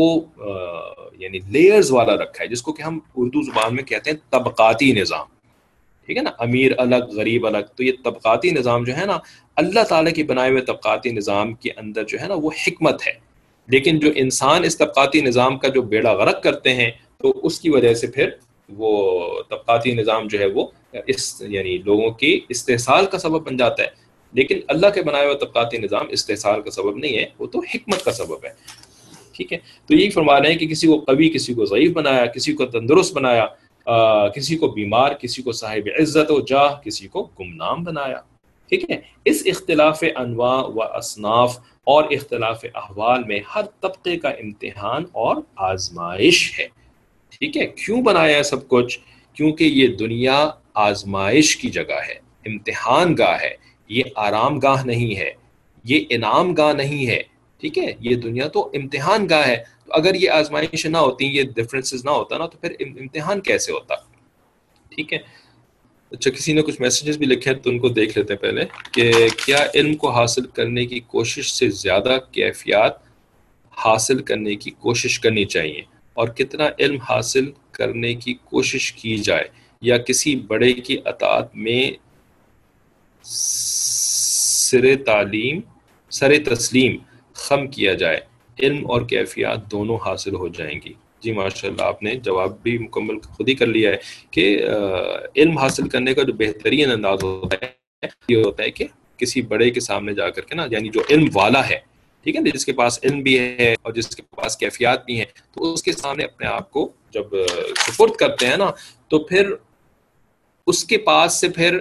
یعنی لیئرز والا رکھا ہے, جس کو کہ ہم اردو زبان میں کہتے ہیں طبقاتی نظام. ٹھیک ہے نا, امیر الگ غریب الگ. تو یہ طبقاتی نظام جو ہے نا, اللہ تعالیٰ کی بنائے ہوئے طبقاتی نظام کے اندر جو ہے نا وہ حکمت ہے, لیکن جو انسان اس طبقاتی نظام کا جو بیڑا غرق کرتے ہیں تو اس کی وجہ سے پھر وہ طبقاتی نظام جو ہے وہ اس یعنی لوگوں کی استحصال کا سبب بن جاتا ہے. لیکن اللہ کے بنائے ہوئے طبقاتی نظام استحصال کا سبب نہیں ہے, وہ تو حکمت کا سبب ہے. ٹھیک ہے, تو یہی فرما رہے ہیں کہ کسی کو قوی, کسی کو ضعیف بنایا, کسی کو تندرست بنایا, آ, کسی کو بیمار, کسی کو صاحب عزت و جاہ, کسی کو گمنام بنایا. ٹھیک ہے, اس اختلاف انواع و اصناف اور اختلاف احوال میں ہر طبقے کا امتحان اور آزمائش ہے. ٹھیک ہے, کیوں بنایا ہے سب کچھ؟ کیونکہ یہ دنیا آزمائش کی جگہ ہے, امتحان گاہ ہے, یہ آرام گاہ نہیں ہے, یہ انعام گاہ نہیں ہے. ٹھیک ہے, یہ دنیا تو امتحان گاہ ہے. تو اگر یہ آزمائش نہ ہوتی, یہ ڈفرینسز نہ ہوتا نا, تو پھر امتحان کیسے ہوتا؟ ٹھیک ہے, اچھا کسی نے کچھ میسیجز بھی لکھے ہیں تو ان کو دیکھ لیتے ہیں پہلے, کہ کیا علم کو حاصل کرنے کی کوشش سے زیادہ کیفیات حاصل کرنے کی کوشش کرنی چاہیے, اور کتنا علم حاصل کرنے کی کوشش کی جائے, یا کسی بڑے کی اطاعت میں سر تعلیم سر تسلیم خم کیا جائے, علم اور کیفیات دونوں حاصل ہو جائیں گی. جی ماشاءاللہ, آپ نے جواب بھی مکمل خود ہی کر لیا ہے کہ علم حاصل کرنے کا جو بہترین انداز ہوتا ہے یہ ہوتا ہے کہ کسی بڑے کے سامنے جا کر کے نا, یعنی جو علم والا ہے, ٹھیک ہے, جس کے پاس علم بھی ہے اور جس کے پاس کیفیات بھی ہیں, تو اس کے سامنے اپنے آپ کو جب سپرد کرتے ہیں نا, تو پھر اس کے پاس سے پھر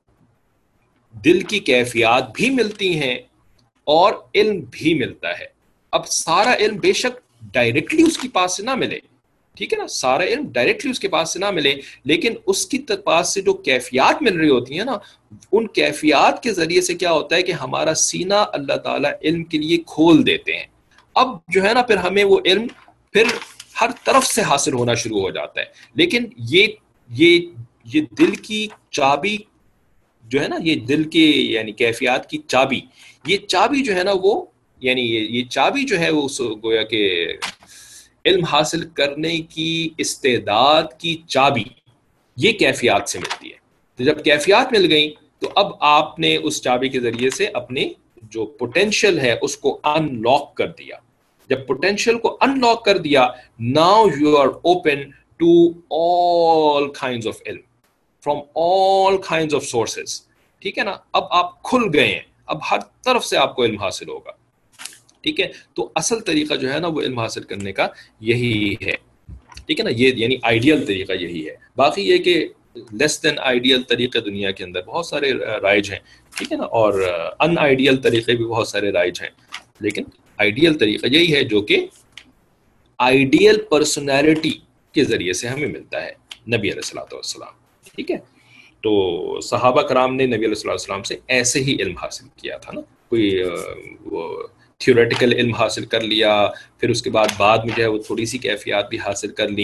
دل کی کیفیات بھی ملتی ہیں اور علم بھی ملتا ہے. اب سارا علم بے شک ڈائریکٹلی اس کے پاس سے نہ ملے, ٹھیک ہے نا, سارا علم ڈائریکٹلی اس کے پاس سے نہ ملے, لیکن اس کی پاس سے جو کیفیات مل رہی ہوتی ہیں نا, ان کیفیات کے ذریعے سے کیا ہوتا ہے کہ ہمارا سینہ اللہ تعالیٰ علم کے لیے کھول دیتے ہیں. اب جو ہے نا پھر ہمیں وہ علم پھر ہر طرف سے حاصل ہونا شروع ہو جاتا ہے. لیکن یہ یہ یہ دل کی چابی جو ہے نا, یہ دل کے یعنی کیفیات کی چابی, یہ چابی جو ہے نا وہ یعنی یہ چابی جو ہے وہ گویا کہ علم حاصل کرنے کی استعداد کی چابی یہ کیفیات سے ملتی ہے. تو جب کیفیات مل گئیں تو اب آپ نے اس چابی کے ذریعے سے اپنے جو پوٹینشیل ہے اس کو ان لاک کر دیا. جب پوٹینشیل کو ان لاک کر دیا, now you are open to all kinds of علم from all kinds of sources. ٹھیک ہے نا, اب آپ کھل گئے ہیں, اب ہر طرف سے آپ کو علم حاصل ہوگا. ٹھیک ہے, تو اصل طریقہ جو ہے نا وہ علم حاصل کرنے کا یہی ہے. ٹھیک ہے نا, یہ یعنی آئیڈیل طریقہ یہی ہے. باقی یہ کہ لیس دین آئیڈیل طریقے دنیا کے اندر بہت سارے رائج ہیں, ٹھیک ہے نا, اور ان آئیڈیل طریقے بھی بہت سارے رائج ہیں, لیکن آئیڈیل طریقہ یہی ہے جو کہ آئیڈیل پرسنالٹی کے ذریعے سے ہمیں ملتا ہے, نبی علیہ الصلوۃ والسلام. ٹھیک ہے, تو صحابہ کرام نے نبی علیہ الصلوۃ والسلام سے ایسے ہی علم حاصل کیا تھا نا, کوئی وہ تھیوریٹیکل علم حاصل کر لیا, پھر اس کے بعد بعد میں جو ہے وہ تھوڑی سی کیفیات بھی حاصل کر لیں,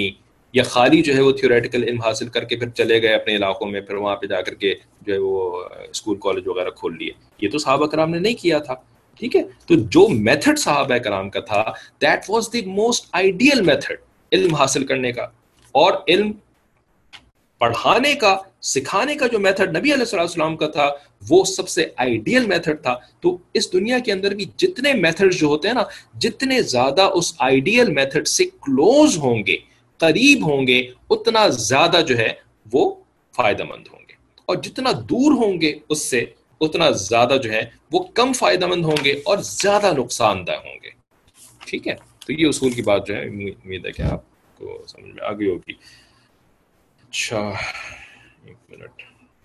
یا خالی جو ہے وہ تھیوریٹیکل علم حاصل کر کے پھر چلے گئے اپنے علاقوں میں، پھر وہاں پہ جا کر کے جو ہے وہ اسکول کالج وغیرہ کھول لیے. یہ تو صحابہ کرام نے نہیں کیا تھا. ٹھیک ہے، تو جو میتھڈ صحابہ کرام کا تھا that was the most ideal method علم حاصل کرنے کا. اور علم پڑھانے کا، سکھانے کا جو میتھڈ نبی علیہ الصلوۃ والسلام کا تھا وہ سب سے آئیڈیل میتھڈ تھا. تو اس دنیا کے اندر بھی جتنے میتھڈ جو ہوتے ہیں نا، جتنے زیادہ اس آئیڈیل میتھڈ سے کلوز ہوں گے، قریب ہوں گے، اتنا زیادہ جو ہے وہ فائدہ مند ہوں گے. اور جتنا دور ہوں گے اس سے، اتنا زیادہ جو ہے وہ کم فائدہ مند ہوں گے اور زیادہ نقصان دہ ہوں گے. ٹھیک ہے، تو یہ اصول کی بات جو ہے امید ہے کہ آپ کو سمجھ میں آ گئی ہوگی. اچھا ایک منٹ،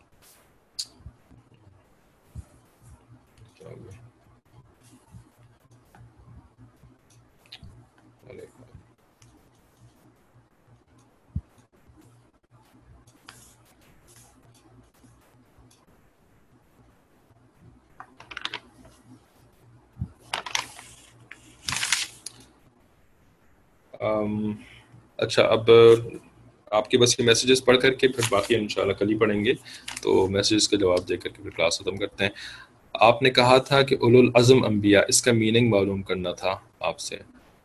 اچھا اب آپ کے بس یہ میسیجز پڑھ کر کے پھر باقی انشاءاللہ کل ہی پڑھیں گے. تو میسیجز کا جواب دے کر کے پھر کلاس ختم کرتے ہیں. آپ نے کہا تھا کہ اولو العزم انبیاء، اس کا میننگ معلوم کرنا تھا آپ سے.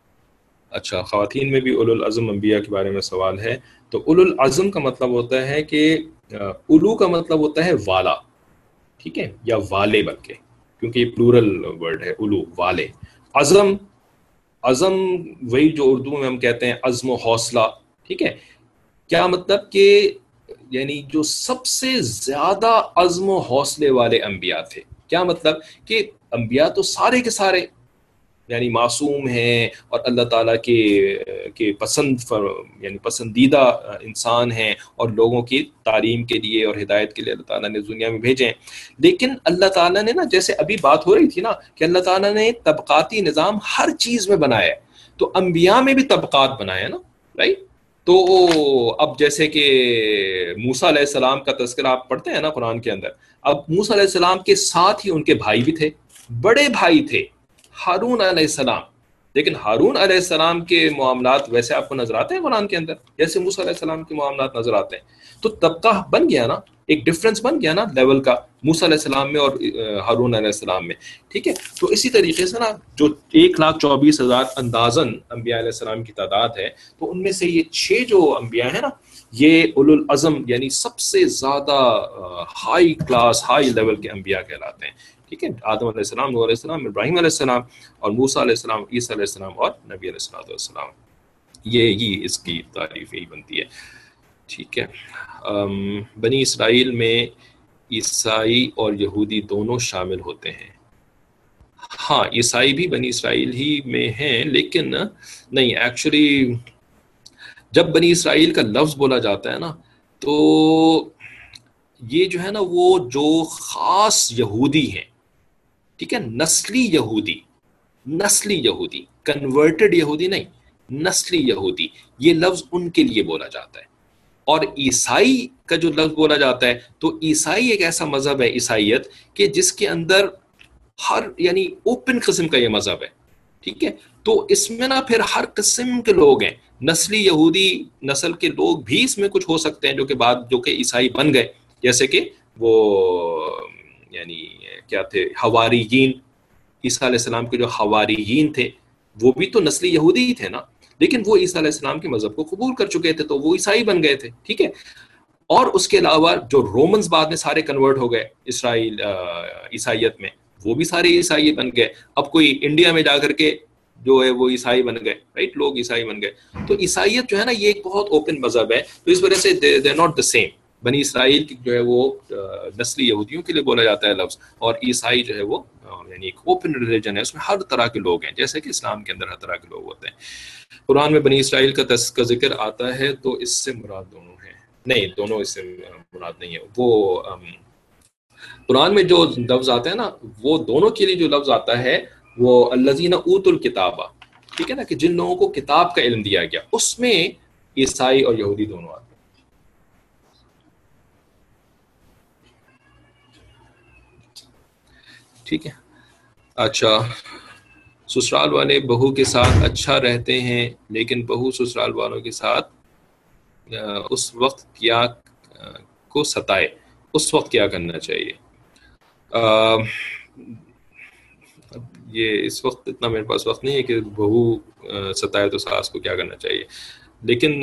اچھا، خواتین میں بھی اولو العزم انبیاء کے بارے میں سوال ہے. تو اولو العزم کا مطلب ہوتا ہے کہ اولو کا مطلب ہوتا ہے والا، ٹھیک ہے، یا والے، بلکہ کیونکہ یہ پلورل ورڈ ہے، اولو والے. عزم، عزم وہی جو اردو میں ہم کہتے ہیں عزم و حوصلہ. ٹھیک ہے، کیا مطلب کہ یعنی جو سب سے زیادہ عزم و حوصلے والے انبیاء تھے. کیا مطلب کہ انبیاء تو سارے کے سارے یعنی معصوم ہیں اور اللہ تعالیٰ کے کے پسند یعنی پسندیدہ انسان ہیں اور لوگوں کی تعلیم کے لیے اور ہدایت کے لیے اللہ تعالیٰ نے دنیا میں بھیجے ہیں. لیکن اللہ تعالیٰ نے نا، جیسے ابھی بات ہو رہی تھی نا کہ اللہ تعالیٰ نے طبقاتی نظام ہر چیز میں بنایا ہے، تو انبیاء میں بھی طبقات بنائے ہیں نا، رائٹ. تو اب جیسے کہ موسیٰ علیہ السلام کا تذکرہ آپ پڑھتے ہیں نا قرآن کے اندر. اب موسیٰ علیہ السلام کے ساتھ ہی ان کے بھائی بھی تھے، بڑے بھائی تھے ہارون علیہ السلام. لیکن ہارون علیہ السلام کے معاملات ویسے آپ کو نظر آتے ہیں قرآن کے اندر جیسے موسیٰ علیہ السلام کے معاملات نظر آتے ہیں. تو طبقہ بن گیا نا، ایک ڈفرنس بن گیا نا لیول کا موسیٰ علیہ السلام میں اور ہارون علیہ السلام میں. ٹھیک ہے، تو اسی طریقے سے نا جو ایک لاکھ چوبیس ہزار اندازاً انبیاء علیہ السلام کی تعداد ہے، تو ان میں سے یہ چھ جو انبیاء ہیں نا، یہ اولو العزم یعنی سب سے زیادہ ہائی کلاس، ہائی لیول کے انبیاء کہلاتے ہیں. ٹھیک ہے، آدم علیہ السلام، نوح علیہ السلام، ابراہیم علیہ السلام اور موسیٰ علیہ السلام، عیسیٰ علیہ السلام اور نبی علیہ الصلوۃ والسلام. یہ ہی اس کی تعریف یہی بنتی ہے. ٹھیک ہے، بنی اسرائیل میں عیسائی اور یہودی دونوں شامل ہوتے ہیں. ہاں، عیسائی بھی بنی اسرائیل ہی میں ہیں، لیکن نہیں، ایکچولی جب بنی اسرائیل کا لفظ بولا جاتا ہے نا، تو یہ جو ہے نا وہ جو خاص یہودی ہیں، ٹھیک ہے، نسلی یہودی، نسلی یہودی، کنورٹڈ یہودی نہیں، نسلی یہودی، یہ لفظ ان کے لیے بولا جاتا ہے. اور عیسائی کا جو لفظ بولا جاتا ہے، تو عیسائی ایک ایسا مذہب ہے، عیسائیت، کہ جس کے اندر ہر یعنی اوپن قسم کا یہ مذہب ہے. ٹھیک ہے، تو اس میں نا پھر ہر قسم کے لوگ ہیں. نسلی یہودی نسل کے لوگ بھی اس میں کچھ ہو سکتے ہیں جو کہ بعد جو کہ عیسائی بن گئے، جیسے کہ وہ یعنی کیا تھے، حواریین. عیسیٰ علیہ السلام کے جو حواریین تھے وہ بھی تو نسلی یہودی ہی تھے نا، لیکن وہ عیسیٰ علیہ السلام کے مذہب کو قبول کر چکے تھے تو وہ عیسائی بن گئے تھے. ٹھیک ہے، اور اس کے علاوہ جو رومنز بعد میں سارے کنورٹ ہو گئے اسرائیل عیسائیت میں، وہ بھی سارے عیسائی بن گئے. اب کوئی انڈیا میں جا کر کے جو ہے وہ عیسائی بن گئے، رائٹ، لوگ عیسائی بن گئے. تو عیسائیت جو ہے نا یہ ایک بہت اوپن مذہب ہے، تو اس وجہ سے دے ناٹ دا سیم. بنی اسرائیل کی جو ہے وہ نسلی یہودیوں کے لیے بولا جاتا ہے لفظ، اور عیسائی جو ہے وہ یعنی ایک اوپن ریلیجن ہے، اس میں ہر طرح کے لوگ ہیں، جیسے کہ اسلام کے اندر ہر طرح کے لوگ ہوتے ہیں. قرآن میں بنی اسرائیل کا کا ذکر آتا ہے تو اس سے مراد دونوں ہیں؟ نہیں، دونوں اس سے مراد نہیں ہے. وہ قرآن میں جو لفظ آتا ہے نا، وہ دونوں کے لیے جو لفظ آتا ہے وہ الذین اوتوا الکتاب، ٹھیک ہے نا، کہ جن لوگوں کو کتاب کا علم دیا گیا، اس میں عیسائی اور یہودی دونوں آتے ہیں. ٹھیک ہے، اچھا، سسرال والے بہو کے ساتھ اچھا رہتے ہیں لیکن بہو سسرال والوں کے ساتھ اس وقت کیا کو ستائے اس وقت کیا کرنا چاہیے؟ یہ اس وقت اتنا میرے پاس وقت نہیں ہے کہ بہو ستائے تو ساس کو کیا کرنا چاہیے، لیکن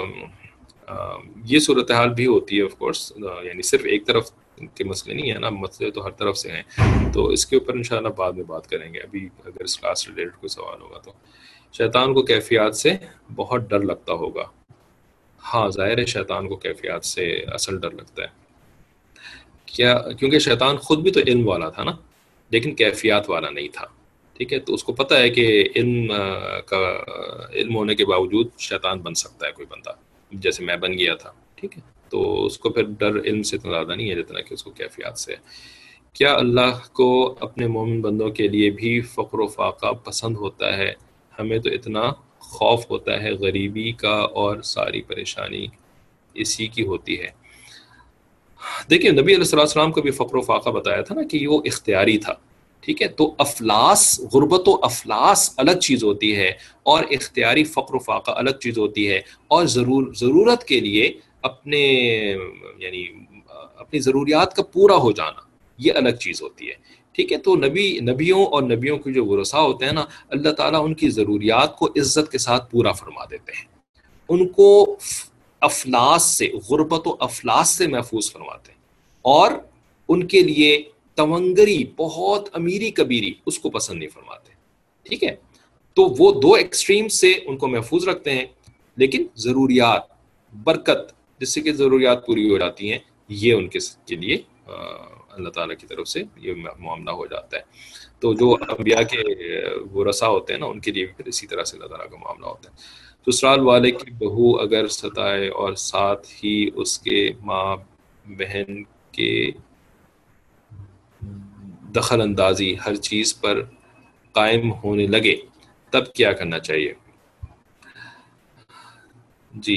یہ صورتحال بھی ہوتی ہے آف کورس، یعنی صرف ایک طرف کے مسئلے نہیں ہے نا، مسئلے تو ہر طرف سے ہیں، تو اس کے اوپر انشاءاللہ بعد میں بات کریں گے۔ ابھی اگر اس کلاس ریلیٹڈ کوئی سوال ہوگا تو شیطان کو کیفیات سے بہت ڈر لگتا ہوگا۔ ہاں ظاہر ہے شیطان کو کیفیات سے اصل ڈر لگتا ہے، کیا کیونکہ شیطان خود بھی تو علم والا تھا نا، لیکن کیفیات والا نہیں تھا، ٹھیک ہے؟ تو اس کو پتہ ہے کہ علم کا علم ہونے کے باوجود شیطان بن سکتا ہے کوئی بندہ، جیسے میں بن گیا تھا، ٹھیک ہے؟ تو اس کو پھر ڈر علم سے اتنا زیادہ نہیں ہے جتنا کہ اس کو کیفیات سے ہے۔ کیا اللہ کو اپنے مومن بندوں کے لیے بھی فقر و فاقہ پسند ہوتا ہے؟ ہمیں تو اتنا خوف ہوتا ہے غریبی کا اور ساری پریشانی اسی کی ہوتی ہے۔ دیکھیں نبی علیہ السلام کو بھی فقر و فاقہ بتایا تھا نا کہ وہ اختیاری تھا، ٹھیک ہے؟ تو افلاس، غربت و افلاس الگ چیز ہوتی ہے اور اختیاری فقر و فاقہ الگ چیز ہوتی ہے، اور ضرور ضرورت کے لیے اپنے یعنی اپنی ضروریات کا پورا ہو جانا یہ الگ چیز ہوتی ہے، ٹھیک ہے؟ تو نبی نبیوں اور نبیوں کے جو ورثاء ہوتے ہیں نا، اللہ تعالیٰ ان کی ضروریات کو عزت کے ساتھ پورا فرما دیتے ہیں، ان کو افلاس سے، غربت و افلاس سے محفوظ فرماتے ہیں، اور ان کے لیے تونگری، بہت امیری کبیری، اس کو پسند نہیں فرماتے، ٹھیک ہے؟ تو وہ دو ایکسٹریم سے ان کو محفوظ رکھتے ہیں، لیکن ضروریات، برکت جس سے کہ ضروریات پوری ہو جاتی ہیں، یہ ان کے کے لیے اللہ تعالیٰ کی طرف سے یہ معاملہ ہو جاتا ہے۔ تو جو انبیاء کے ورثاء ہوتے ہیں نا، ان کے لیے پھر اسی طرح سے اللہ تعالیٰ کا معاملہ ہوتا ہے۔ سسرال والے کی بہو اگر ستائے اور ساتھ ہی اس کے ماں بہن کے دخل اندازی ہر چیز پر قائم ہونے لگے، تب کیا کرنا چاہیے؟ جی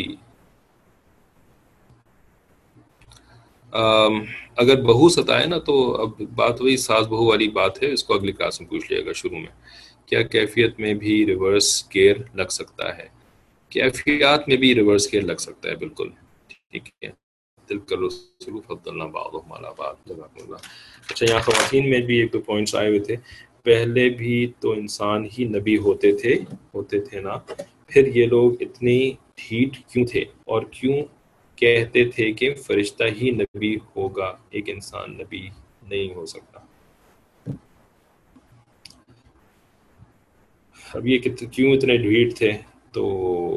اگر بہو ستائے نا، تو اب بات وہی ساس بہو والی بات ہے، اس کو اگلی کلاس میں پوچھ لیے گا شروع میں۔ کیا کیفیت میں بھی ریورس گیئر لگ سکتا ہے؟ کیفیات میں بھی ریورس گیئر لگ سکتا ہے، بالکل، ٹھیک ہے۔ تلک الرسل فضلنا بعضهم علی بعض، جزاکم اللہ۔ اچھا یہاں خواتین میں بھی ایک دو پوائنٹس آئے ہوئے تھے۔ پہلے بھی تو انسان ہی نبی ہوتے تھے ہوتے تھے نا، پھر یہ لوگ اتنی ڈھیٹ کیوں تھے، اور کیوں کہتے تھے کہ فرشتہ ہی نبی ہوگا، ایک انسان نبی نہیں ہو سکتا؟ اب یہ کیوں اتنے ڈھیٹ تھے، تو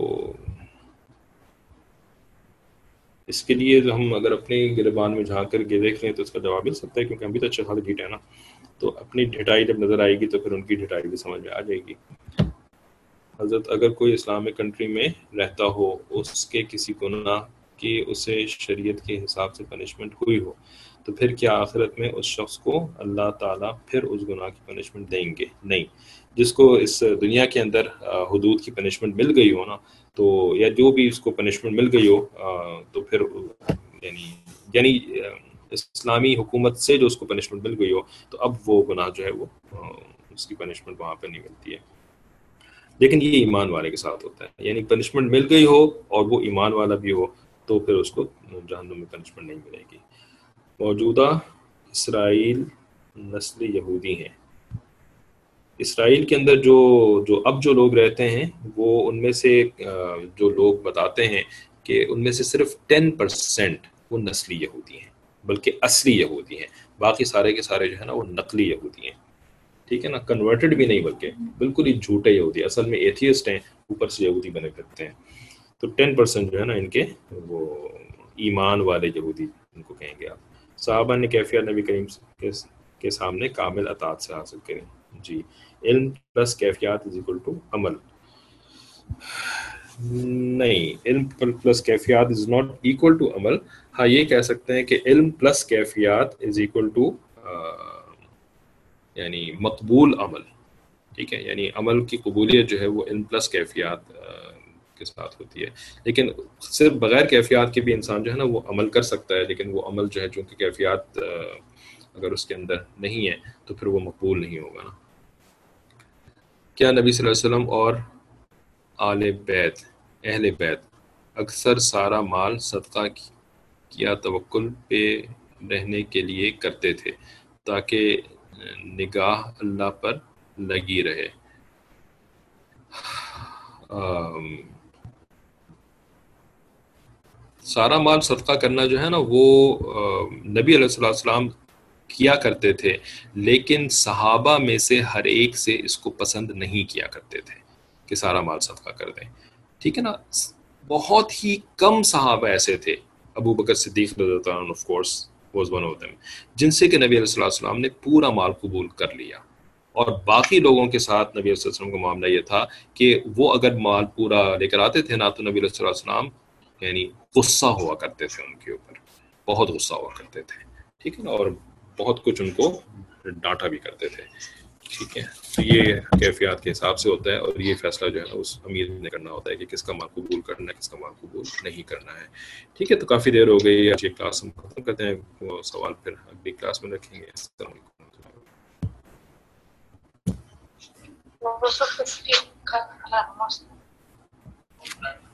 اس کے لیے ہم اگر اپنے گربان میں جھانک کر کے دیکھ لیں تو اس کا جواب مل سکتا ہے، کیونکہ ہم بھی تو اچھے خاص ڈھیٹ ہے نا، تو اپنی ڈھٹائی جب نظر آئے گی تو پھر ان کی ڈھٹائی بھی سمجھ میں آ جائے گی۔ حضرت اگر کوئی اسلامک کنٹری میں رہتا ہو، اس کے کسی گناہ کی اسے شریعت کے حساب سے پنشمنٹ ہوئی ہو، تو پھر کیا آخرت میں اس شخص کو اللہ تعالیٰ پھر اس گناہ کی پنشمنٹ دیں گے؟ نہیں، جس کو اس دنیا کے اندر حدود کی پنشمنٹ مل گئی ہو نا، تو یا جو بھی اس کو پنشمنٹ مل گئی ہو، تو پھر یعنی یعنی اسلامی حکومت سے جو اس کو پنشمنٹ مل گئی ہو، تو اب وہ گناہ جو ہے وہ اس کی پنشمنٹ وہاں پہ نہیں ملتی ہے۔ لیکن یہ ایمان والے کے ساتھ ہوتا ہے، یعنی پنشمنٹ مل گئی ہو اور وہ ایمان والا بھی ہو، تو پھر اس کو جہنم میں پنشمنٹ نہیں ملے گی۔ موجودہ اسرائیل نسل یہودی ہیں، اسرائیل کے اندر جو جو اب جو لوگ رہتے ہیں، وہ ان میں سے جو لوگ بتاتے ہیں کہ ان میں سے صرف ٹین پرسینٹ وہ نسلی یہودی ہیں، بلکہ اصلی یہودی ہیں، باقی سارے کے سارے جو ہے نا وہ نقلی یہودی ہیں، ٹھیک ہے نا، کنورٹڈ بھی نہیں، بلکہ بالکل ہی جھوٹے یہودی، اصل میں ایتھیسٹ ہیں، اوپر سے یہودی بنے کرتے ہیں۔ تو ٹین پرسینٹ جو ہے نا ان کے وہ ایمان والے یہودی ان کو کہیں گے آپ۔ صحابہ نے کیفیت نبی کریم کے سامنے کامل اطاعت سے حاصل کریں۔ جی، علم پلس کیفیات از اکول ٹو عمل، نہیں، علم پلس کیفیات از ناٹ اکول ٹو عمل۔ ہاں یہ کہہ سکتے ہیں کہ علم پلس کیفیات از اکول ٹو یعنی مقبول عمل، ٹھیک ہے، یعنی عمل کی قبولیت جو ہے وہ علم پلس کیفیات کے ساتھ ہوتی ہے، لیکن صرف بغیر کیفیات کے بھی انسان جو ہے نا وہ عمل کر سکتا ہے، لیکن وہ عمل جو ہے چونکہ کیفیات اگر اس کے اندر نہیں ہے تو پھر وہ مقبول نہیں ہوگا نا۔ کیا نبی صلی اللہ علیہ وسلم اور آل بیت اہل بیت اکثر سارا مال صدقہ کیا توکل پہ رہنے کے لیے کرتے تھے تاکہ نگاہ اللہ پر لگی رہے. سارا مال صدقہ کرنا جو ہے نا وہ نبی علیہ الصلوۃ والسلام کیا کرتے تھے، لیکن صحابہ میں سے ہر ایک سے اس کو پسند نہیں کیا کرتے تھے کہ سارا مال صدقہ کر دیں. ٹھیک ہے نا، بہت ہی کم صحابہ ایسے تھے، ابو بکر صدیق رضی اللہ عنہ of course was one of them, جن سے کہ نبی علیہ الصلوۃ والسلام نے پورا مال قبول کر لیا. اور باقی لوگوں کے ساتھ نبی علیہ الصلوۃ والسلام کا معاملہ یہ تھا کہ وہ اگر مال پورا لے کر آتے تھے نا تو نبی علیہ الصلوۃ والسلام یعنی غصہ ہوا کرتے تھے، ان کے اوپر بہت غصہ ہوا کرتے تھے. ٹھیک ہے نا، اور بہت کچھ ان کو ڈانٹا بھی کرتے تھے. ٹھیک ہے، تو یہ کیفیات کے حساب سے ہوتا ہے، اور یہ فیصلہ جو ہے نا اس امیر نے کرنا ہوتا ہے کہ کس کا مال قبول کرنا ہے، کس کا مال قبول نہیں کرنا ہے. ٹھیک ہے، تو کافی دیر ہو گئی، آج یہ کلاس ہم ختم کرتے ہیں، وہ سوال پھر اگلی کلاس میں رکھیں گے. السلام علیکم. وہ سب